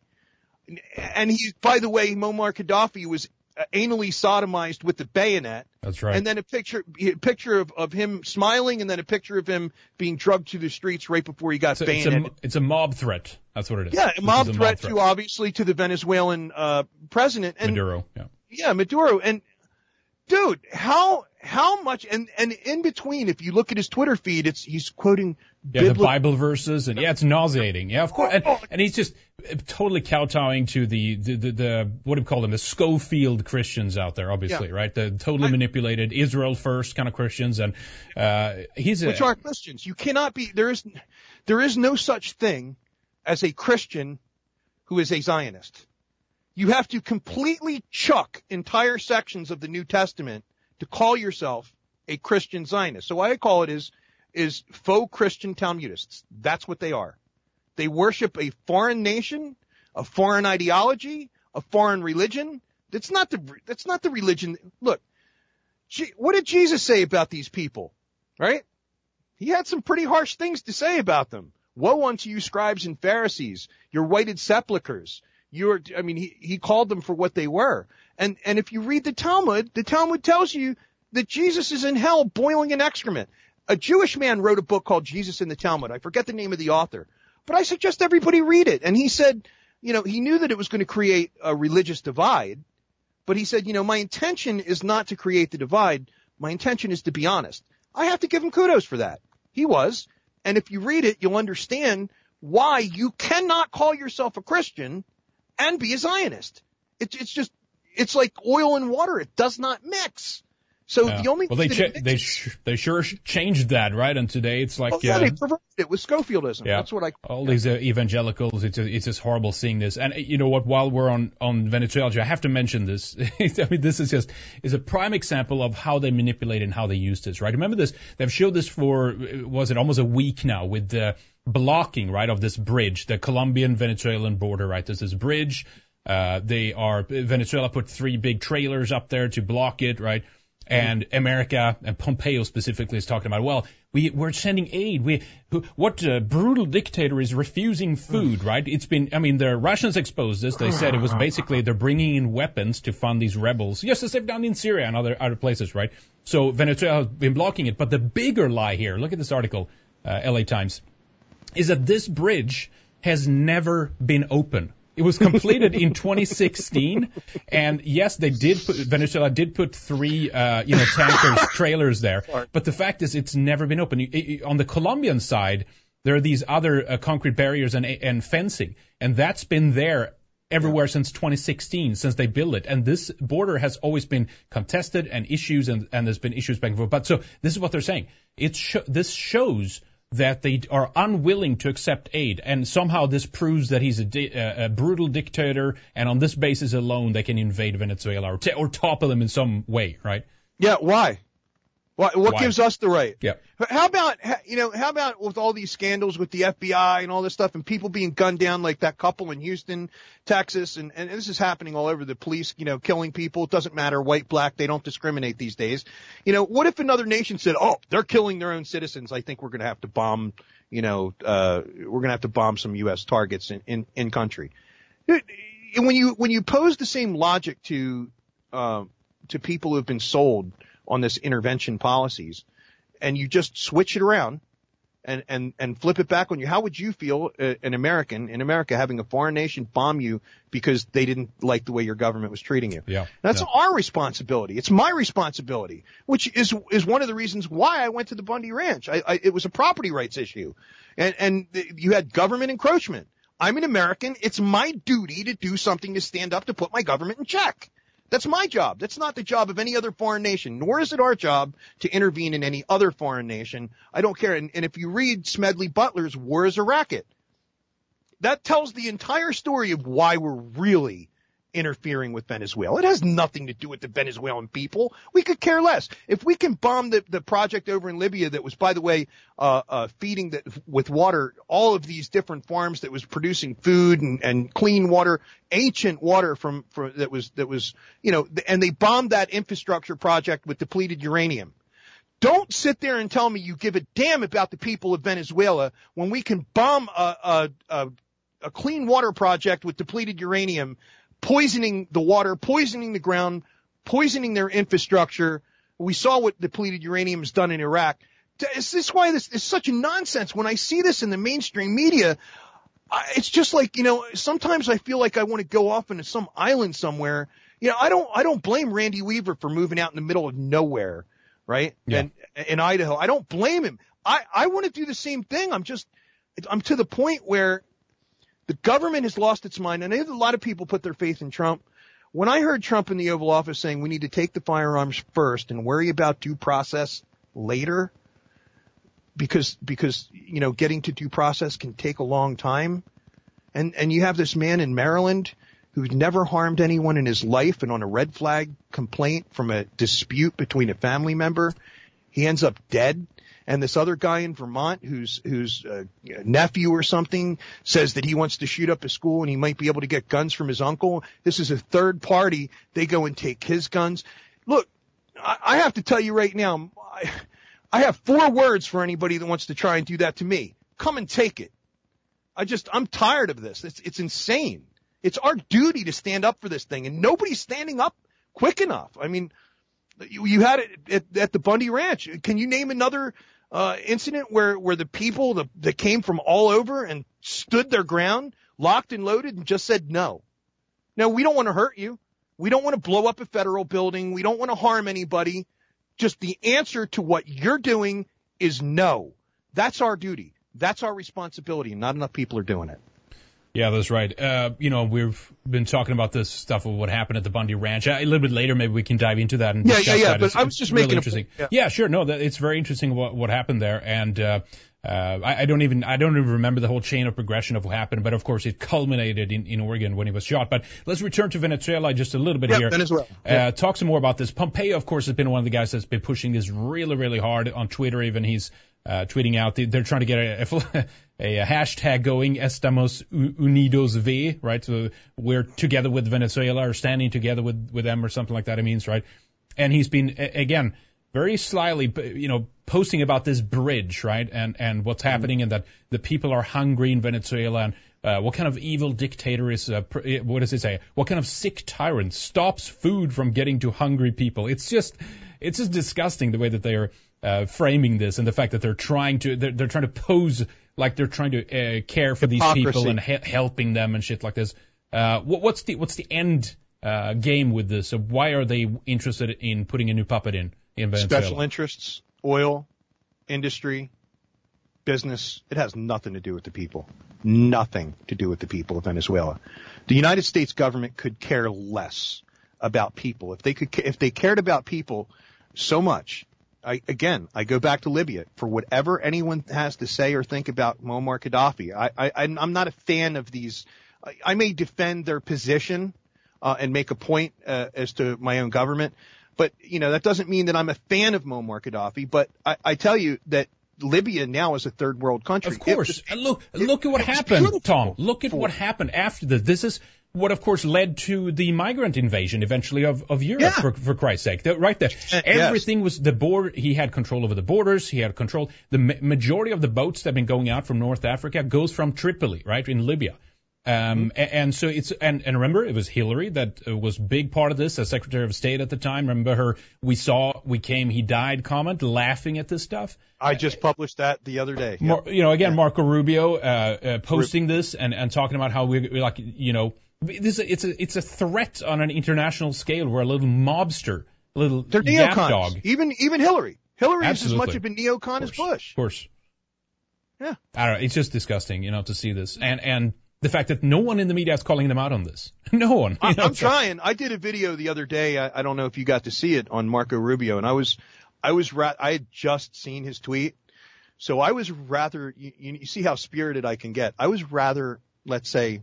And he, by the way, Muammar Gaddafi was anally sodomized with the bayonet. That's right. And then a picture a picture of, of him smiling, and then a picture of him being drugged through the streets right before he got it's a, bayoneted. It's a, it's a mob threat. That's what it is. Yeah, a mob, a threat, mob threat to obviously to the Venezuelan uh president. And, Maduro. Yeah. Yeah, Maduro. And dude, how how much and and in between, if you look at his Twitter feed, it's he's quoting yeah the Bible verses, and yeah, it's nauseating. Yeah, of course, and, and he's just totally kowtowing to the the, the the what do you call them, the Schofield Christians out there, obviously, yeah. Right? The totally I, manipulated Israel first kind of Christians, and uh he's a, which are Christians. You cannot be there is there is no such thing as a Christian who is a Zionist. You have to completely chuck entire sections of the New Testament to call yourself a Christian Zionist. So what I call it is, is faux Christian Talmudists. That's what they are. They worship a foreign nation, a foreign ideology, a foreign religion. That's not the, that's not the religion. Look, what did Jesus say about these people? Right? He had some pretty harsh things to say about them. Woe unto you, scribes and Pharisees, your whited sepulchres. You're, I mean, he, he called them for what they were. And, and if you read the Talmud, the Talmud tells you that Jesus is in hell boiling in excrement. A Jewish man wrote a book called Jesus in the Talmud. I forget the name of the author, but I suggest everybody read it. And he said, you know, he knew that it was going to create a religious divide, but he said, you know, my intention is not to create the divide. My intention is to be honest. I have to give him kudos for that. He was. And if you read it, you'll understand why you cannot call yourself a Christian and be a Zionist. It's, it's just, it's like oil and water. It does not mix. So yeah. the only well, they cha- they sh- they sure changed that, right? And today it's like well, yeah, uh, they perverted it with Schofieldism. Yeah. That's what I all these uh, evangelicals. It's it's just horrible seeing this. And uh, you know what? While we're on on Venezuela, I have to mention this. I mean, this is just is a prime example of how they manipulate and how they use this, right? Remember this? They've showed this for was it almost a week now with the blocking, right, of this bridge, the Colombian-Venezuelan border, right? There's this bridge. Uh, they are Venezuela put three big trailers up there to block it, right? And America, and Pompeo specifically, is talking about, well, we, we're sending aid. We, who, what uh, brutal dictator is refusing food, right? It's been, I mean, the Russians exposed this. They said it was basically they're bringing in weapons to fund these rebels. Yes, as they've done in Syria and other other places, right? So Venezuela has been blocking it. But the bigger lie here, look at this article, uh, L A Times, is that this bridge has never been open. It was completed in twenty sixteen, and yes, they did put, Venezuela did put three, uh, you know, tankers, trailers there. But the fact is, it's never been open. It, it, on the Colombian side, there are these other uh, concrete barriers and and fencing, and that's been there everywhere since twenty sixteen, since they built it. And this border has always been contested and issues, and, and there's been issues back and forth. But so this is what they're saying. It sh- this shows that they are unwilling to accept aid, and somehow this proves that he's a, di- uh, a brutal dictator, and on this basis alone they can invade Venezuela or, t- or topple them in some way, right? Yeah, why? Why what Why? gives us the right? Yeah. How about, you know, how about with all these scandals with the F B I and all this stuff and people being gunned down like that couple in Houston, Texas, and, and this is happening all over the police, you know, killing people. It doesn't matter, white, black, they don't discriminate these days. You know, what if another nation said, oh, they're killing their own citizens. I think we're going to have to bomb, you know, uh, we're going to have to bomb some U S targets in, in, in country. When you, when you pose the same logic to, uh, to people who have been sold on this intervention policies, and you just switch it around and, and, and flip it back on you, how would you feel, uh, an American in America having a foreign nation bomb you because they didn't like the way your government was treating you? Yeah. That's yeah. our responsibility. It's my responsibility, which is, is one of the reasons why I went to the Bundy Ranch. I, I, it was a property rights issue, and, and you had government encroachment. I'm an American. It's my duty to do something to stand up to put my government in check. That's my job. That's not the job of any other foreign nation, nor is it our job to intervene in any other foreign nation. I don't care. And, and if you read Smedley Butler's War is a Racket, that tells the entire story of why we're really interfering with Venezuela. It has nothing to do with the Venezuelan people. We could care less. If we can bomb the, the project over in Libya that was, by the way, uh, uh, feeding the, with water all of these different farms that was producing food and, and clean water, ancient water from, from that was, that was, you know, and they bombed that infrastructure project with depleted uranium. Don't sit there and tell me you give a damn about the people of Venezuela when we can bomb a, a, a, a clean water project with depleted uranium, poisoning the water, poisoning the ground, poisoning their infrastructure. We saw what depleted uranium has done in Iraq. Is this why this is such a nonsense? When I see this in the mainstream media, I, it's just like, you know, sometimes I feel like I want to go off into some island somewhere. You know, I don't, I don't blame Randy Weaver for moving out in the middle of nowhere, right? Yeah. And in Idaho, I don't blame him. I, I want to do the same thing. I'm just, I'm to the point where the government has lost its mind, and I know a lot of people put their faith in Trump. When I heard Trump in the Oval Office saying we need to take the firearms first and worry about due process later, because because you know getting to due process can take a long time, and and you have this man in Maryland who's never harmed anyone in his life, and on a red flag complaint from a dispute between a family member, he ends up dead. And this other guy in Vermont whose whose uh, nephew or something says that he wants to shoot up a school and he might be able to get guns from his uncle. This is a third party. They go and take his guns. Look, I, I have to tell you right now, I, I have four words for anybody that wants to try and do that to me. Come and take it. I just, I'm tired of this. It's, it's insane. It's our duty to stand up for this thing, and nobody's standing up quick enough. I mean, you, you had it at, at the Bundy Ranch. Can you name another Uh, incident where, where the people the, that came from all over and stood their ground, locked and loaded, and just said no? No, we don't want to hurt you. We don't want to blow up a federal building. We don't want to harm anybody. Just the answer to what you're doing is no. That's our duty. That's our responsibility, and not enough people are doing it. Yeah, that's right. Uh, you know, we've been talking about this stuff of what happened at the Bundy Ranch. Uh, a little bit later, maybe we can dive into that and yeah, discuss yeah, yeah, that. But it's, I was just really making interesting. A, yeah. yeah, sure. No, that, it's very interesting what what happened there, and uh, uh, I, I don't even I don't even remember the whole chain of progression of what happened. But of course, it culminated in, in Oregon when he was shot. But let's return to Venezuela just a little bit yeah, here. Venezuela. Uh, yeah. Talk some more about this. Pompeo, of course, has been one of the guys that's been pushing this really, really hard on Twitter. Even he's uh, tweeting out. They're trying to get a, a, a hashtag going, Estamos Unidos V, right? So we're together with Venezuela or standing together with, with them or something like that it means, right? And he's been, again, very slyly, you know, posting about this bridge, right? And, and what's happening and that the people are hungry in Venezuela and uh, what kind of evil dictator is, uh, what does it say? What kind of sick tyrant stops food from getting to hungry people? It's just, it's just disgusting the way that they are uh, framing this and the fact that they're trying to, they're, they're trying to pose like they're trying to uh, care for Hypocrisy. these people and he- helping them and shit like this. Uh, what, what's the, what's the end uh, game with this? So why are they interested in putting a new puppet in, in Venezuela? Special interests, oil, industry, business. It has nothing to do with the people. Nothing to do with the people of Venezuela. The United States government could care less about people. If they could, if they cared about people so much, I, again, I go back to Libya. For whatever anyone has to say or think about Muammar Gaddafi, I, I, I'm not a fan of these. I, I may defend their position uh, and make a point uh, as to my own government, but you know that doesn't mean that I'm a fan of Muammar Gaddafi. But I, I tell you that Libya now is a third world country. Of course. It, and look, it, look at what it happened, beautiful. Tom. Look at what happened after this. This is what, of course, led to the migrant invasion eventually of, of Europe, Yeah. for, for Christ's sake. The, right there. Yes. Everything was the border. He had control over the borders. He had control. The ma- majority of the boats that have been going out from North Africa goes from Tripoli, right, in Libya. Um, Mm-hmm. and, and so it's, and, and remember, it was Hillary that uh, was big part of this as Secretary of State at the time. Remember her, we saw, we came, he died comment, laughing at this stuff. I just published that the other day. Mar- you know, again, Yeah. Marco Rubio, uh, uh posting this and, and talking about how we, we like, you know, this, it's a, it's a threat on an international scale. We're a little mobster, a little They're yap neocons. dog. Even, even Hillary. Hillary Absolutely. is as much of a neocon as Bush. Of course. Yeah. I don't know. It's just disgusting, you know, to see this. And, and the fact that no one in the media is calling them out on this. No one. I, know, I'm so- trying. I did a video the other day. I, I don't know if you got to see it on Marco Rubio, and I was, I was, ra- I had just seen his tweet, so I was rather. You, you see how spirited I can get. I was rather, let's say,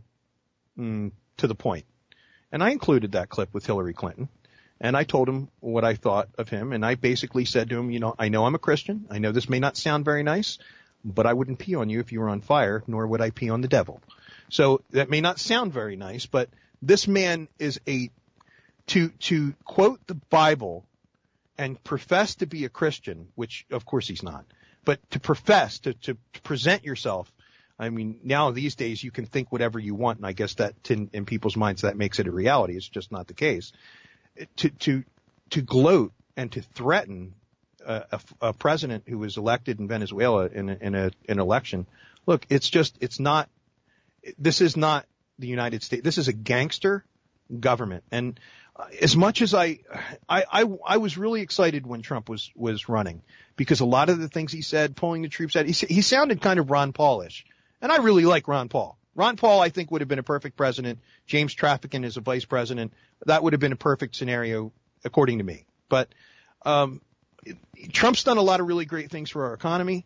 mm, to the point, and I included that clip with Hillary Clinton, and I told him what I thought of him, and I basically said to him, you know, I know I'm a Christian. I know this may not sound very nice, but I wouldn't pee on you if you were on fire, nor would I pee on the devil. So that may not sound very nice, but this man is a, to, to quote the Bible and profess to be a Christian, which of course he's not, but to profess, to, to, to present yourself. I mean, now these days you can think whatever you want, and I guess that in, in people's minds that makes it a reality. It's just not the case. To, to, to gloat and to threaten a, a, a president who was elected in Venezuela in a, in a, an election. Look, it's just, it's not, this is not the United States. This is a gangster government. And as much as I, I, I, I was really excited when Trump was, was running because a lot of the things he said, pulling the troops out, he, he sounded kind of Ron Paul-ish. And I really like Ron Paul. Ron Paul, I think, would have been a perfect president. James Traficant is a vice president. That would have been a perfect scenario, according to me. But um, Trump's done a lot of really great things for our economy.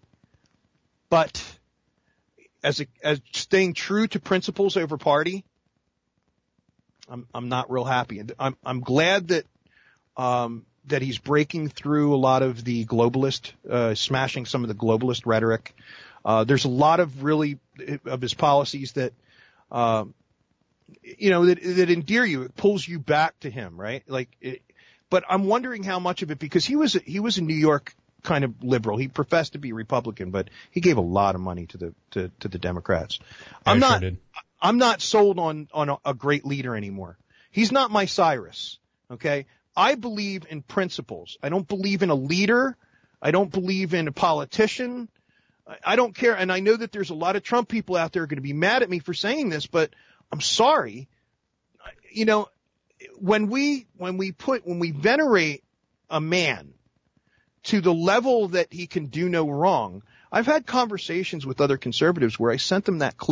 But as a, as staying true to principles over party, I'm I'm not real happy. I'm I'm glad that um, that he's breaking through a lot of the globalist, uh, smashing some of the globalist rhetoric. Uh, there's a lot of really of his policies that, uh, you know, that, that endear you. It pulls you back to him, right? Like, it, but I'm wondering how much of it, because he was, a, he was a New York kind of liberal. He professed to be Republican, but he gave a lot of money to the, to, to the Democrats. I'm sure not, did. I'm not sold on, on a, a great leader anymore. He's not my Cyrus. Okay. I believe in principles. I don't believe in a leader. I don't believe in a politician. I don't care. And I know that there's a lot of Trump people out there going to be mad at me for saying this, but I'm sorry. You know, when we, when we put, when we venerate a man to the level that he can do no wrong, I've had conversations with other conservatives where I sent them that clip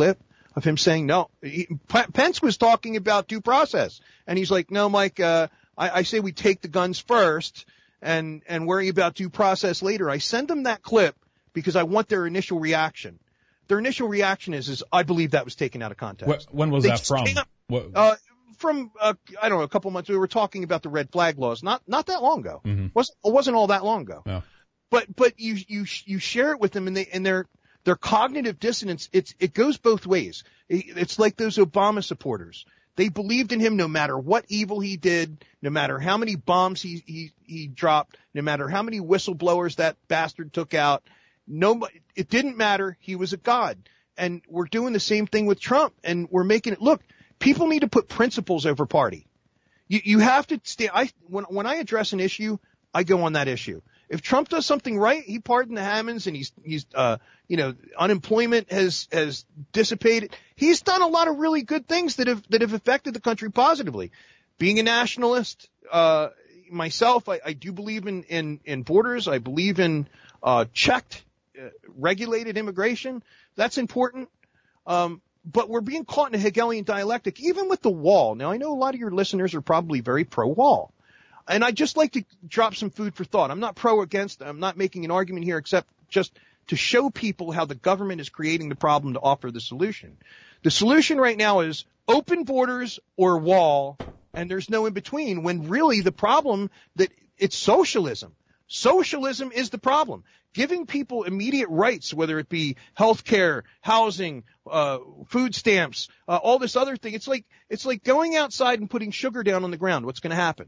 of him saying no. He, P- Pence was talking about due process, and he's like, no, Mike, uh, I, I say we take the guns first and, and worry about due process later. I send them that clip because I want their initial reaction. Their initial reaction is, is I believe that was taken out of context. When was they that from? Uh, from, uh, I don't know, a couple months. We were talking about the red flag laws, not, not that long ago. Mm-hmm. Wasn't, it wasn't all that long ago. No. But, but you, you, you share it with them and they, and their, their cognitive dissonance, it's, it goes both ways. It's like those Obama supporters. They believed in him no matter what evil he did, no matter how many bombs he, he, he dropped, no matter how many whistleblowers that bastard took out. No, it didn't matter. He was a god. And we're doing the same thing with Trump, and we're making it look. People need to put principles over party. You, you have to stay. I when when I address an issue, I go on that issue. If Trump does something right, he pardoned the Hammonds, and he's he's uh you know unemployment has has dissipated. He's done a lot of really good things that have that have affected the country positively. Being a nationalist, uh myself, I, I do believe in in in borders. I believe in uh checked, uh, regulated immigration. That's important. Um, but we're being caught in a Hegelian dialectic, even with the wall. Now, I know a lot of your listeners are probably very pro-wall. And I'd just like to drop some food for thought. I'm not pro or against. I'm not making an argument here except just to show people how the government is creating the problem to offer the solution. The solution right now is open borders or wall, and there's no in between, when really the problem that it's socialism. Socialism is the problem. Giving people immediate rights, whether it be health care, housing, uh, food stamps, uh, all this other thing. It's like, it's like going outside and putting sugar down on the ground. What's going to happen?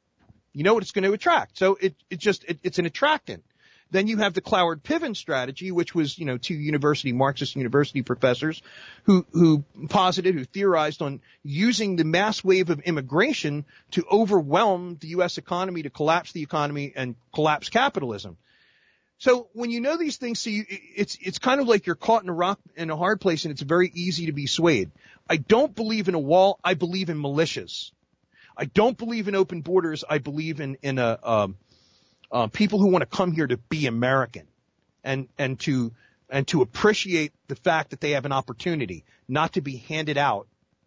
You know what it's going to attract. So it, it just, it, it's an attractant. Then you have the Cloward-Piven strategy, which was, you know, two university, Marxist university professors who, who posited, who theorized on using the mass wave of immigration to overwhelm the U S economy, to collapse the economy and collapse capitalism. So when you know these things, so you, it's, it's kind of like you're caught in a rock, in a hard place, and it's very easy to be swayed. I don't believe in a wall. I believe in militias. I don't believe in open borders. I believe in, in a, um, Uh, people who want to come here to be American and, and to, and to appreciate the fact that they have an opportunity, not to be handed out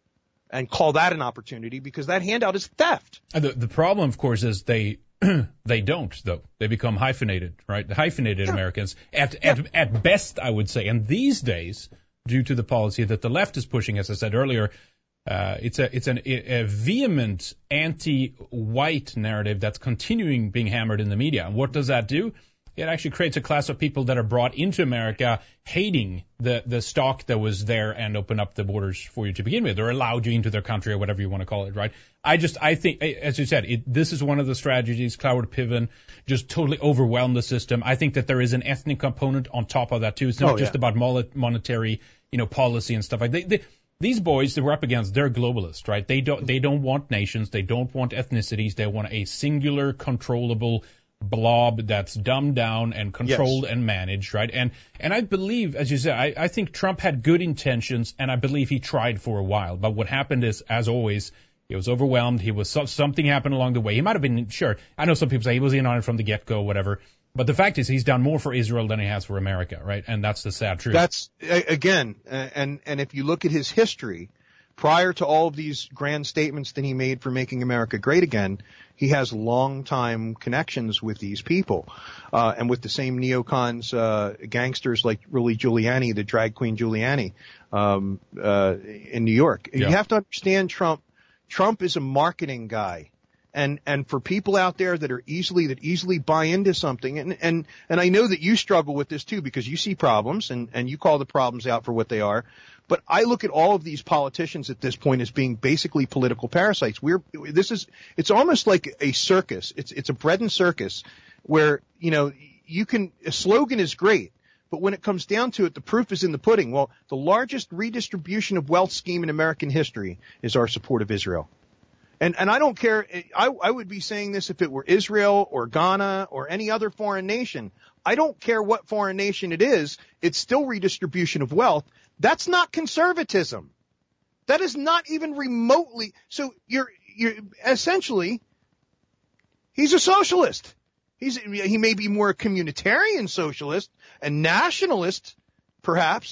and call that an opportunity, because that handout is theft. And the, the problem, of course, is they, they don't, though. They become hyphenated, right? The hyphenated yeah. Americans at, yeah. at, at best, I would say. And these days, due to the policy that the left is pushing, as I said earlier, Uh, it's a it's an, a vehement anti-white narrative that's continuing being hammered in the media. And what does that do? It actually creates a class of people that are brought into America hating the, the stock that was there and open up the borders for you to begin with, or allowed you into their country, or whatever you want to call it, right? I just, I think, as you said, it, this is one of the strategies. Cloward-Piven just totally overwhelmed the system. I think that there is an ethnic component on top of that too. It's not oh, just yeah. about monetary, you know, policy and stuff like that. They, they, These boys that we're up against, they're globalists, right? They don't, they don't want nations. They don't want ethnicities. They want a singular, controllable blob that's dumbed down and controlled yes. and managed, right? And, and I believe, as you said, I, I think Trump had good intentions, and I believe he tried for a while. But what happened is, as always, he was overwhelmed. He was, something happened along the way. He might have been, sure. I know some people say he was in on it from the get-go, whatever. But the fact is, he's done more for Israel than he has for America, right? And that's the sad truth. That's, again, and, and if you look at his history, prior to all of these grand statements that he made for making America great again, he has long-time connections with these people, uh, and with the same neocons, uh, gangsters like Rudy Giuliani, the drag queen Giuliani, um, uh, in New York. Yeah. You have to understand Trump. Trump is a marketing guy. And, and for people out there that are easily, that easily buy into something, and, and, and I know that you struggle with this too, because you see problems and, and you call the problems out for what they are. But I look at all of these politicians at this point as being basically political parasites. We're, this is, it's almost like a circus. It's, it's a bread and circus where, you know, you can, a slogan is great, but when it comes down to it, the proof is in the pudding. Well, the largest redistribution of wealth scheme in American history is our support of Israel. And, and I don't care, I, I would be saying this if it were Israel or Ghana or any other foreign nation. I don't care what foreign nation it is, it's still redistribution of wealth. That's not conservatism. That is not even remotely, so you're, you're, essentially, he's a socialist. He's, he may be more a communitarian socialist, a nationalist, perhaps,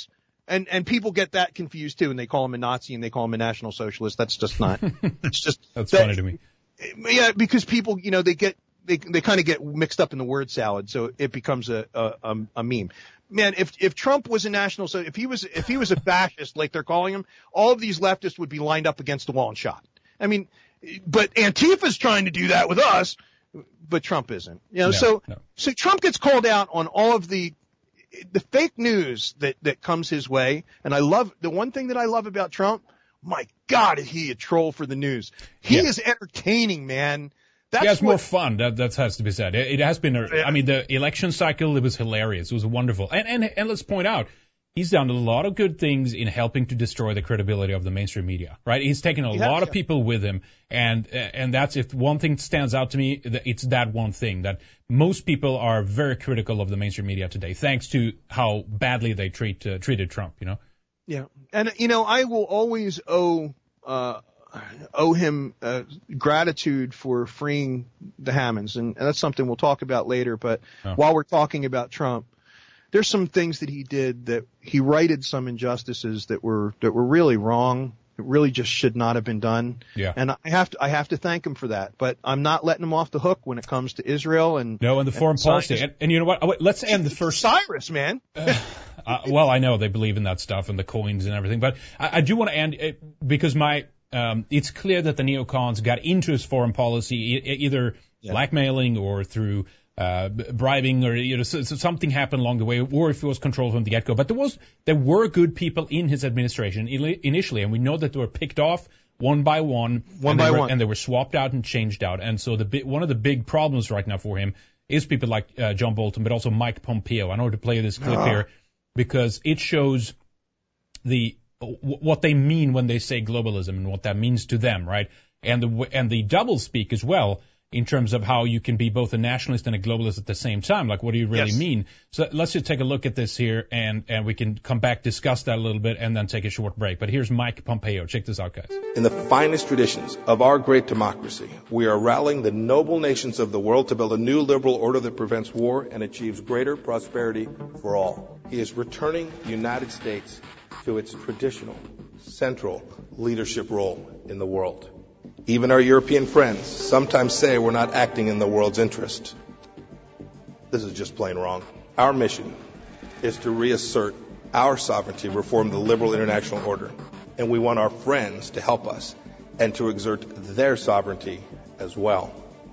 and, and people get that confused too, and they call him a Nazi and they call him a National Socialist. That's just not, it's just. That's that, funny to me. Yeah, because people, you know, they get, they, they kind of get mixed up in the word salad, so it becomes a, a, a, a meme. Man, if, if Trump was a national, so if he was, if he was a fascist, like they're calling him, all of these leftists would be lined up against the wall and shot. I mean, but Antifa's trying to do that with us, but Trump isn't. You know, no, so, no. so Trump gets called out on all of the, the fake news that, that comes his way. And I love, the one thing that I love about Trump, my God, is he a troll for the news. He yeah. is entertaining, man. That's yeah, it's what, more fun. That that has to be said. It, it has been. A, I mean, the election cycle, it was hilarious. It was wonderful. And and and let's point out, he's done a lot of good things in helping to destroy the credibility of the mainstream media. Right? He's taken a he lot has, of yeah. people with him, and and that's if one thing stands out to me, it's that one thing that most people are very critical of the mainstream media today, thanks to how badly they treat uh, treated Trump. You know. Yeah, and you know, I will always owe. Uh, owe him uh, gratitude for freeing the Hammonds, and, and that's something we'll talk about later. But oh. while we're talking about Trump, there's some things that he did that he righted some injustices that were that were really wrong. It really just should not have been done. Yeah. And I have to I have to thank him for that. But I'm not letting him off the hook when it comes to Israel and no, and the foreign policy. And, and you know what? Oh, wait, let's end the first. Cyrus, man. uh, uh, well, I know they believe in that stuff and the coins and everything, but I, I do want to end it because my. Um, it's clear that the neocons got into his foreign policy e- either yeah. blackmailing or through uh, bribing, or you know, so, so something happened along the way, or if it was controlled from the get-go. But there was there were good people in his administration initially, and we know that they were picked off one by one, one and by they were, one, and they were swapped out and changed out. And so the one of the big problems right now for him is people like uh, John Bolton, but also Mike Pompeo. I know to play this clip oh. here because it shows the what they mean when they say globalism and what that means to them, right? And the and the double speak as well in terms of how you can be both a nationalist and a globalist at the same time. Like, what do you really yes. mean? So let's just take a look at this here, and and we can come back, discuss that a little bit, and then take a short break. But here's Mike Pompeo. Check this out, guys. In the finest traditions of our great democracy, we are rallying the noble nations of the world to build a new liberal order that prevents war and achieves greater prosperity for all. He is returning the United States to its traditional, central leadership role in the world. Even our European friends sometimes say we're not acting in the world's interest. This is just plain wrong. Our mission is to reassert our sovereignty, reform the liberal international order, and we want our friends to help us and to exert their sovereignty as well.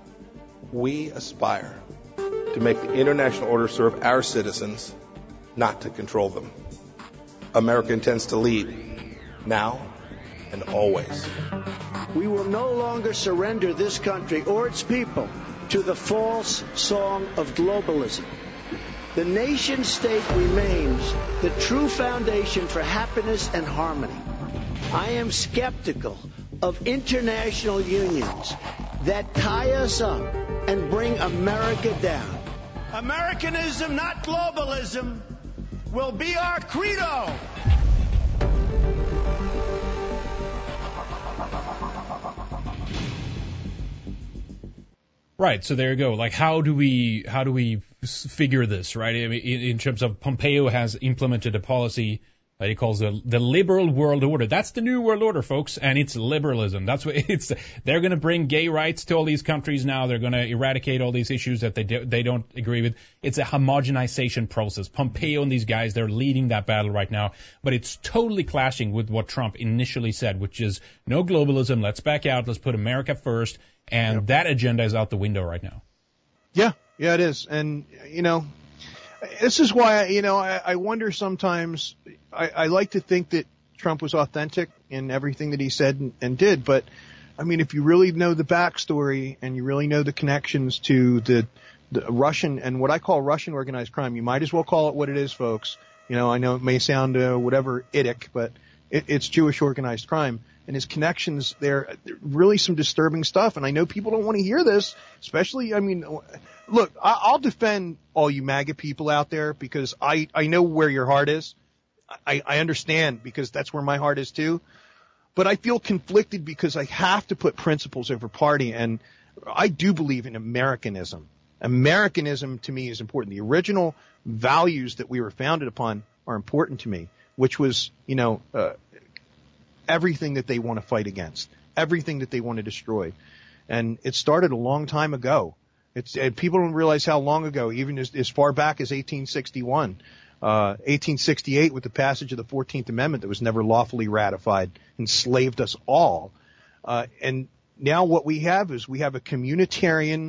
We aspire to make the international order serve our citizens, not to control them. America intends to lead, now and always. We will no longer surrender this country or its people to the false song of globalism. The nation state remains the true foundation for happiness and harmony. I am skeptical of international unions that tie us up and bring America down. Americanism, not globalism, will be our credo. Right. So there you go. Like, how do we how do we figure this, right? I mean, in, in terms of Pompeo has implemented a policy that he calls the the liberal world order. That's the new world order, folks, and it's liberalism. That's what it's. They're going to bring gay rights to all these countries now. They're going to eradicate all these issues that they do, they don't agree with. It's a homogenization process. Pompeo and these guys, they're leading that battle right now, but it's totally clashing with what Trump initially said, which is no globalism. Let's back out. Let's put America first. And yep. that agenda is out the window right now. Yeah, yeah, it is. And, you know, this is why, you know, I, I wonder sometimes, I, I like to think that Trump was authentic in everything that he said and, and did. But, I mean, if you really know the backstory and you really know the connections to the, the Russian and what I call Russian organized crime, you might as well call it what it is, folks. You know, I know it may sound uh, whatever idic, but it, it's Jewish organized crime. And his connections there, really some disturbing stuff. And I know people don't want to hear this, especially, I mean, look, I'll defend all you MAGA people out there because I, I know where your heart is. I, I understand because that's where my heart is too. But I feel conflicted because I have to put principles over party. And I do believe in Americanism. Americanism to me is important. The original values that we were founded upon are important to me. which was, you know, uh, everything that they want to fight against, everything that they want to destroy. And it started a long time ago. It's, and people don't realize how long ago, even as, as far back as eighteen sixty-one, uh, eighteen sixty-eight with the passage of the fourteenth Amendment that was never lawfully ratified, enslaved us all. Uh, and now what we have is we have a communitarian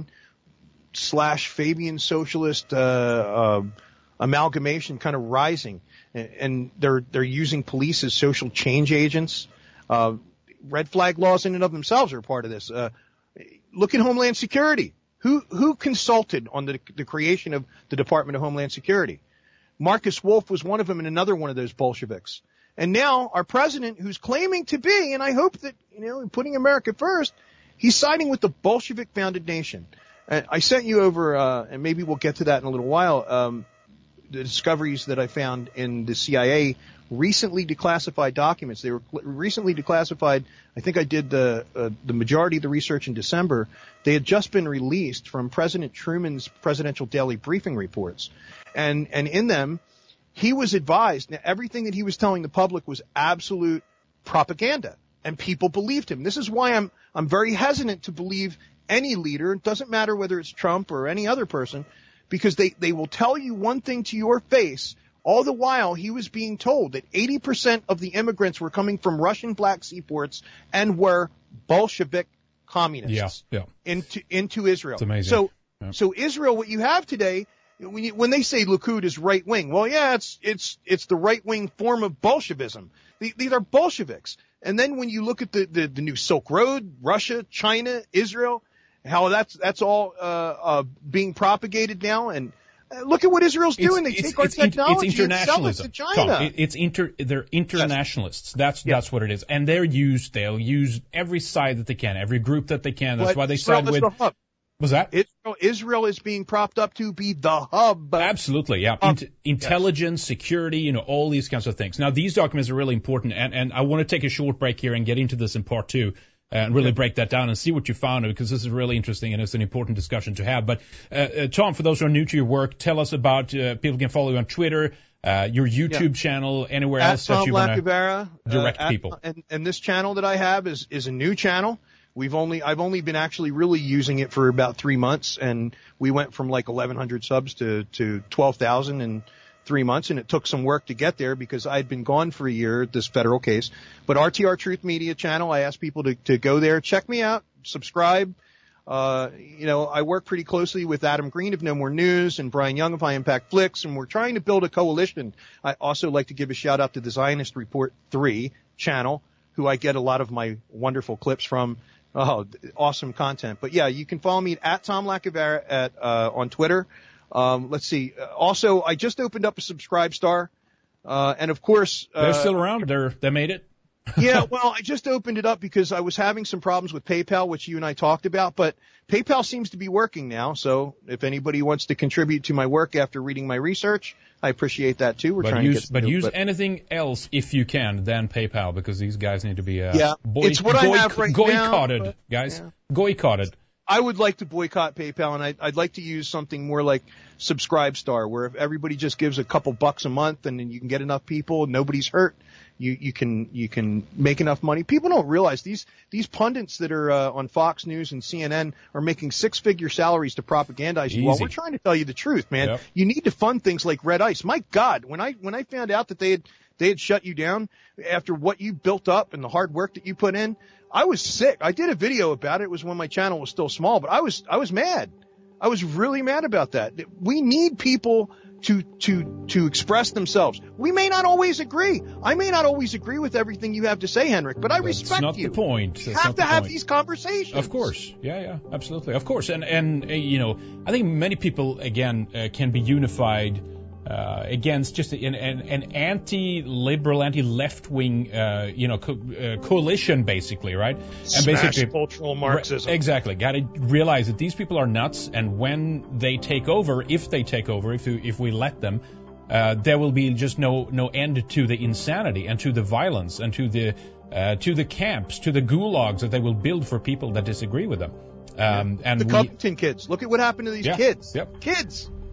slash Fabian socialist, uh, uh, amalgamation kind of rising. And, and they're, they're using police as social change agents. Uh, red flag laws in and of themselves are part of this. Uh, look at Homeland Security. Who, who consulted on the, the creation of the Department of Homeland Security? Marcus Wolf was one of them and another one of those Bolsheviks. And now our president, who's claiming to be, and I hope that, you know, putting America first, he's siding with the Bolshevik-founded nation. Uh, I sent you over, uh, and maybe we'll get to that in a little while, um, the discoveries that I found in the C I A recently declassified documents. They were recently declassified. I think I did the uh, the majority of the research in December. They had just been released from President Truman's presidential daily briefing reports. And and in them, he was advised, now everything that he was telling the public was absolute propaganda, and people believed him. This is why I'm I'm very hesitant to believe any leader. It doesn't matter whether it's Trump or any other person, because they, they will tell you one thing to your face. All the while, he was being told that eighty percent of the immigrants were coming from Russian Black Sea ports and were Bolshevik communists yeah, yeah. into into Israel. It's amazing. So, yeah. so Israel, what you have today, when, you, when they say Likud is right wing, well, yeah, it's it's it's the right wing form of Bolshevism. These, these are Bolsheviks. And then when you look at the, the, the new Silk Road, Russia, China, Israel, how that's that's all uh, uh, being propagated now, and uh, look at what Israel's doing. They take our technology it's and sell it to China. Tom, it, it's inter, they're internationalists. That's yes. that's what it is, and they're used. They'll use every side that they can, every group that they can. That's but why they Israel side with. The hub. Was that Israel? Israel is being propped up to be the hub. Absolutely, yeah. Um, Int- intelligence, yes. security, you know, all these kinds of things. Now, these documents are really important, and and I want to take a short break here and get into this in part two. And really break that down and see what you found, because this is really interesting and it's an important discussion to have. But, uh, uh, Tom, for those who are new to your work, tell us about, uh, people can follow you on Twitter, uh, your YouTube yeah. channel, anywhere at else Tom that you want to direct uh, at, people. And, and this channel that I have is, is a new channel. We've only, I've only been actually really using it for about three months, and we went from like eleven hundred subs to, to twelve thousand in three months, and it took some work to get there because I'd been gone for a year at this federal case. But R T R Truth Media channel, I ask people to, to go there, check me out, subscribe. Uh, you know, I work pretty closely with Adam Green of No More News and Brian Young of High Impact Flicks, and we're trying to build a coalition. I also like to give a shout out to the Zionist Report three channel, who I get a lot of my wonderful clips from. Oh, awesome content. But yeah, you can follow me at Tom Lacavera at, uh, on Twitter. Um, let's see. Also, I just opened up a Subscribestar, uh, and of course, uh, they're still around. They're they made it. Yeah, well, I just opened it up because I was having some problems with PayPal, which you and I talked about, but PayPal seems to be working now. So if anybody wants to contribute to my work after reading my research, I appreciate that too. We're but trying use, to get but through, use but anything else if you can than PayPal, because these guys need to be uh, yeah, boy, it's what boy, I have right boycotted, now, but, guys. Yeah. Boycotted. I would like to boycott PayPal, and I'd, I'd like to use something more like Subscribestar, where if everybody just gives a couple bucks a month and then you can get enough people, nobody's hurt. You, you can, you can make enough money. People don't realize these, these pundits that are, uh, on Fox News and C N N are making six figure salaries to propagandize you. Well, we're trying to tell you the truth, man. Yep. You need to fund things like Red Ice. My God, when I, when I found out that they had, they had shut you down after what you built up and the hard work that you put in, I was sick. I did a video about it. It was when my channel was still small, but I was, I was mad. I was really mad about that. We need people to, to, to express themselves. We may not always agree. I may not always agree with everything you have to say, Henrik, but I That's respect not you. the point. You That's have not to the have point. these conversations. Of course. Yeah, yeah, absolutely. Of course. And, and, uh, you know, I think many people, again, uh, can be unified Uh, against just an, an, an anti-liberal, anti-left-wing, uh, you know, co- uh, coalition, basically, right? And Smash basically, cultural Marxism. Re- exactly. Got to realize that these people are nuts, and when they take over, if they take over, if you, if we let them, uh, there will be just no no end to the insanity and to the violence and to the uh, to the camps, to the gulags that they will build for people that disagree with them. Um, yeah. And the we, Covington kids. Look at what happened to these yeah, kids. Yep. Kids.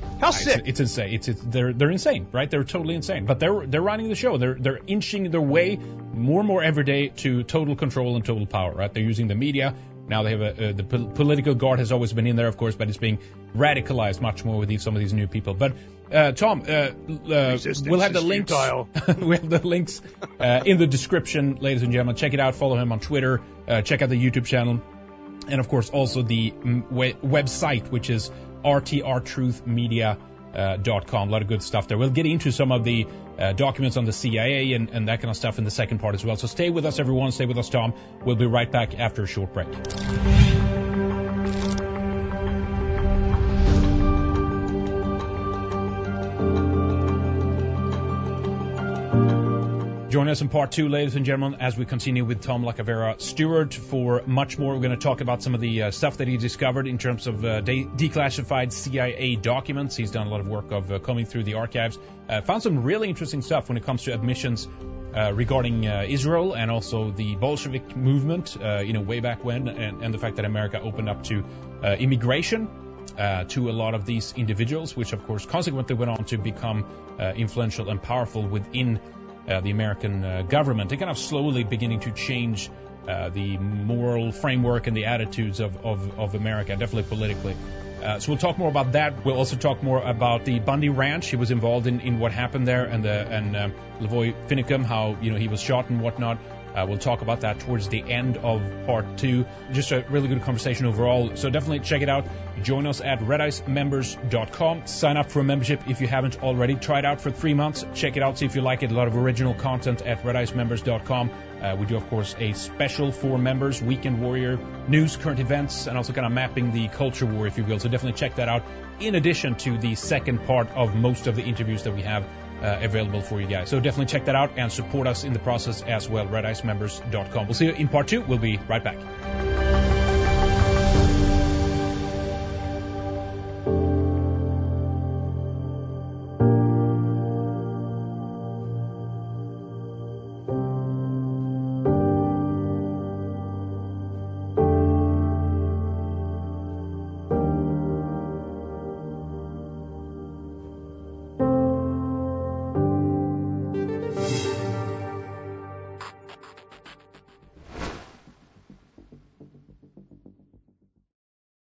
How It's, sick! it's insane. It's, it's they're they're insane, right? They're totally insane. But they're they're running the show. They're they're inching their way more and more every day to total control and total power, right? They're using the media. Now they have a, uh, the po- political guard has always been in there, of course, but it's being radicalized much more with these, some of these new people. But uh, Tom, uh, uh, we'll have the links. we have the links uh, in the description, ladies and gentlemen. Check it out. Follow him on Twitter. Uh, check out the YouTube channel, and of course also the we- website, which is r t r truth media dot com. A lot of good stuff there. We'll get into some of the uh, documents on the C I A and, and that kind of stuff in the second part as well. So stay with us, everyone. Stay with us, Tom. We'll be right back after a short break. Join us in part two, ladies and gentlemen, as we continue with Tom Lacavera Stewart for much more. We're going to talk about some of the uh, stuff that he discovered in terms of uh, de- declassified C I A documents. He's done a lot of work of uh, combing through the archives. Uh, found some really interesting stuff when it comes to admissions uh, regarding uh, Israel and also the Bolshevik movement, uh, you know, way back when, and, and the fact that America opened up to uh, immigration uh, to a lot of these individuals, which, of course, consequently went on to become uh, influential and powerful within Uh, the American uh, government. They're kind of slowly beginning to change uh, the moral framework and the attitudes of, of, of America, definitely politically. Uh, so we'll talk more about that. We'll also talk more about the Bundy Ranch. He was involved in, in what happened there, and the and um, Lavoy Finicum, how you know he was shot and whatnot. Uh, we'll talk about that towards the end of part two. Just a really good conversation overall. So definitely check it out. Join us at red ice members dot com. Sign up for a membership if you haven't already. Try it out for three months. Check it out. See if you like it. A lot of original content at red ice members dot com. Uh, we do, of course, a special for members, Weekend Warrior, news, current events, and also kind of mapping the culture war, if you will. So definitely check that out. In addition to the second part of most of the interviews that we have Uh, available for you guys. So definitely check that out and support us in the process as well, red ice members dot com. We'll see you in part two. We'll be right back.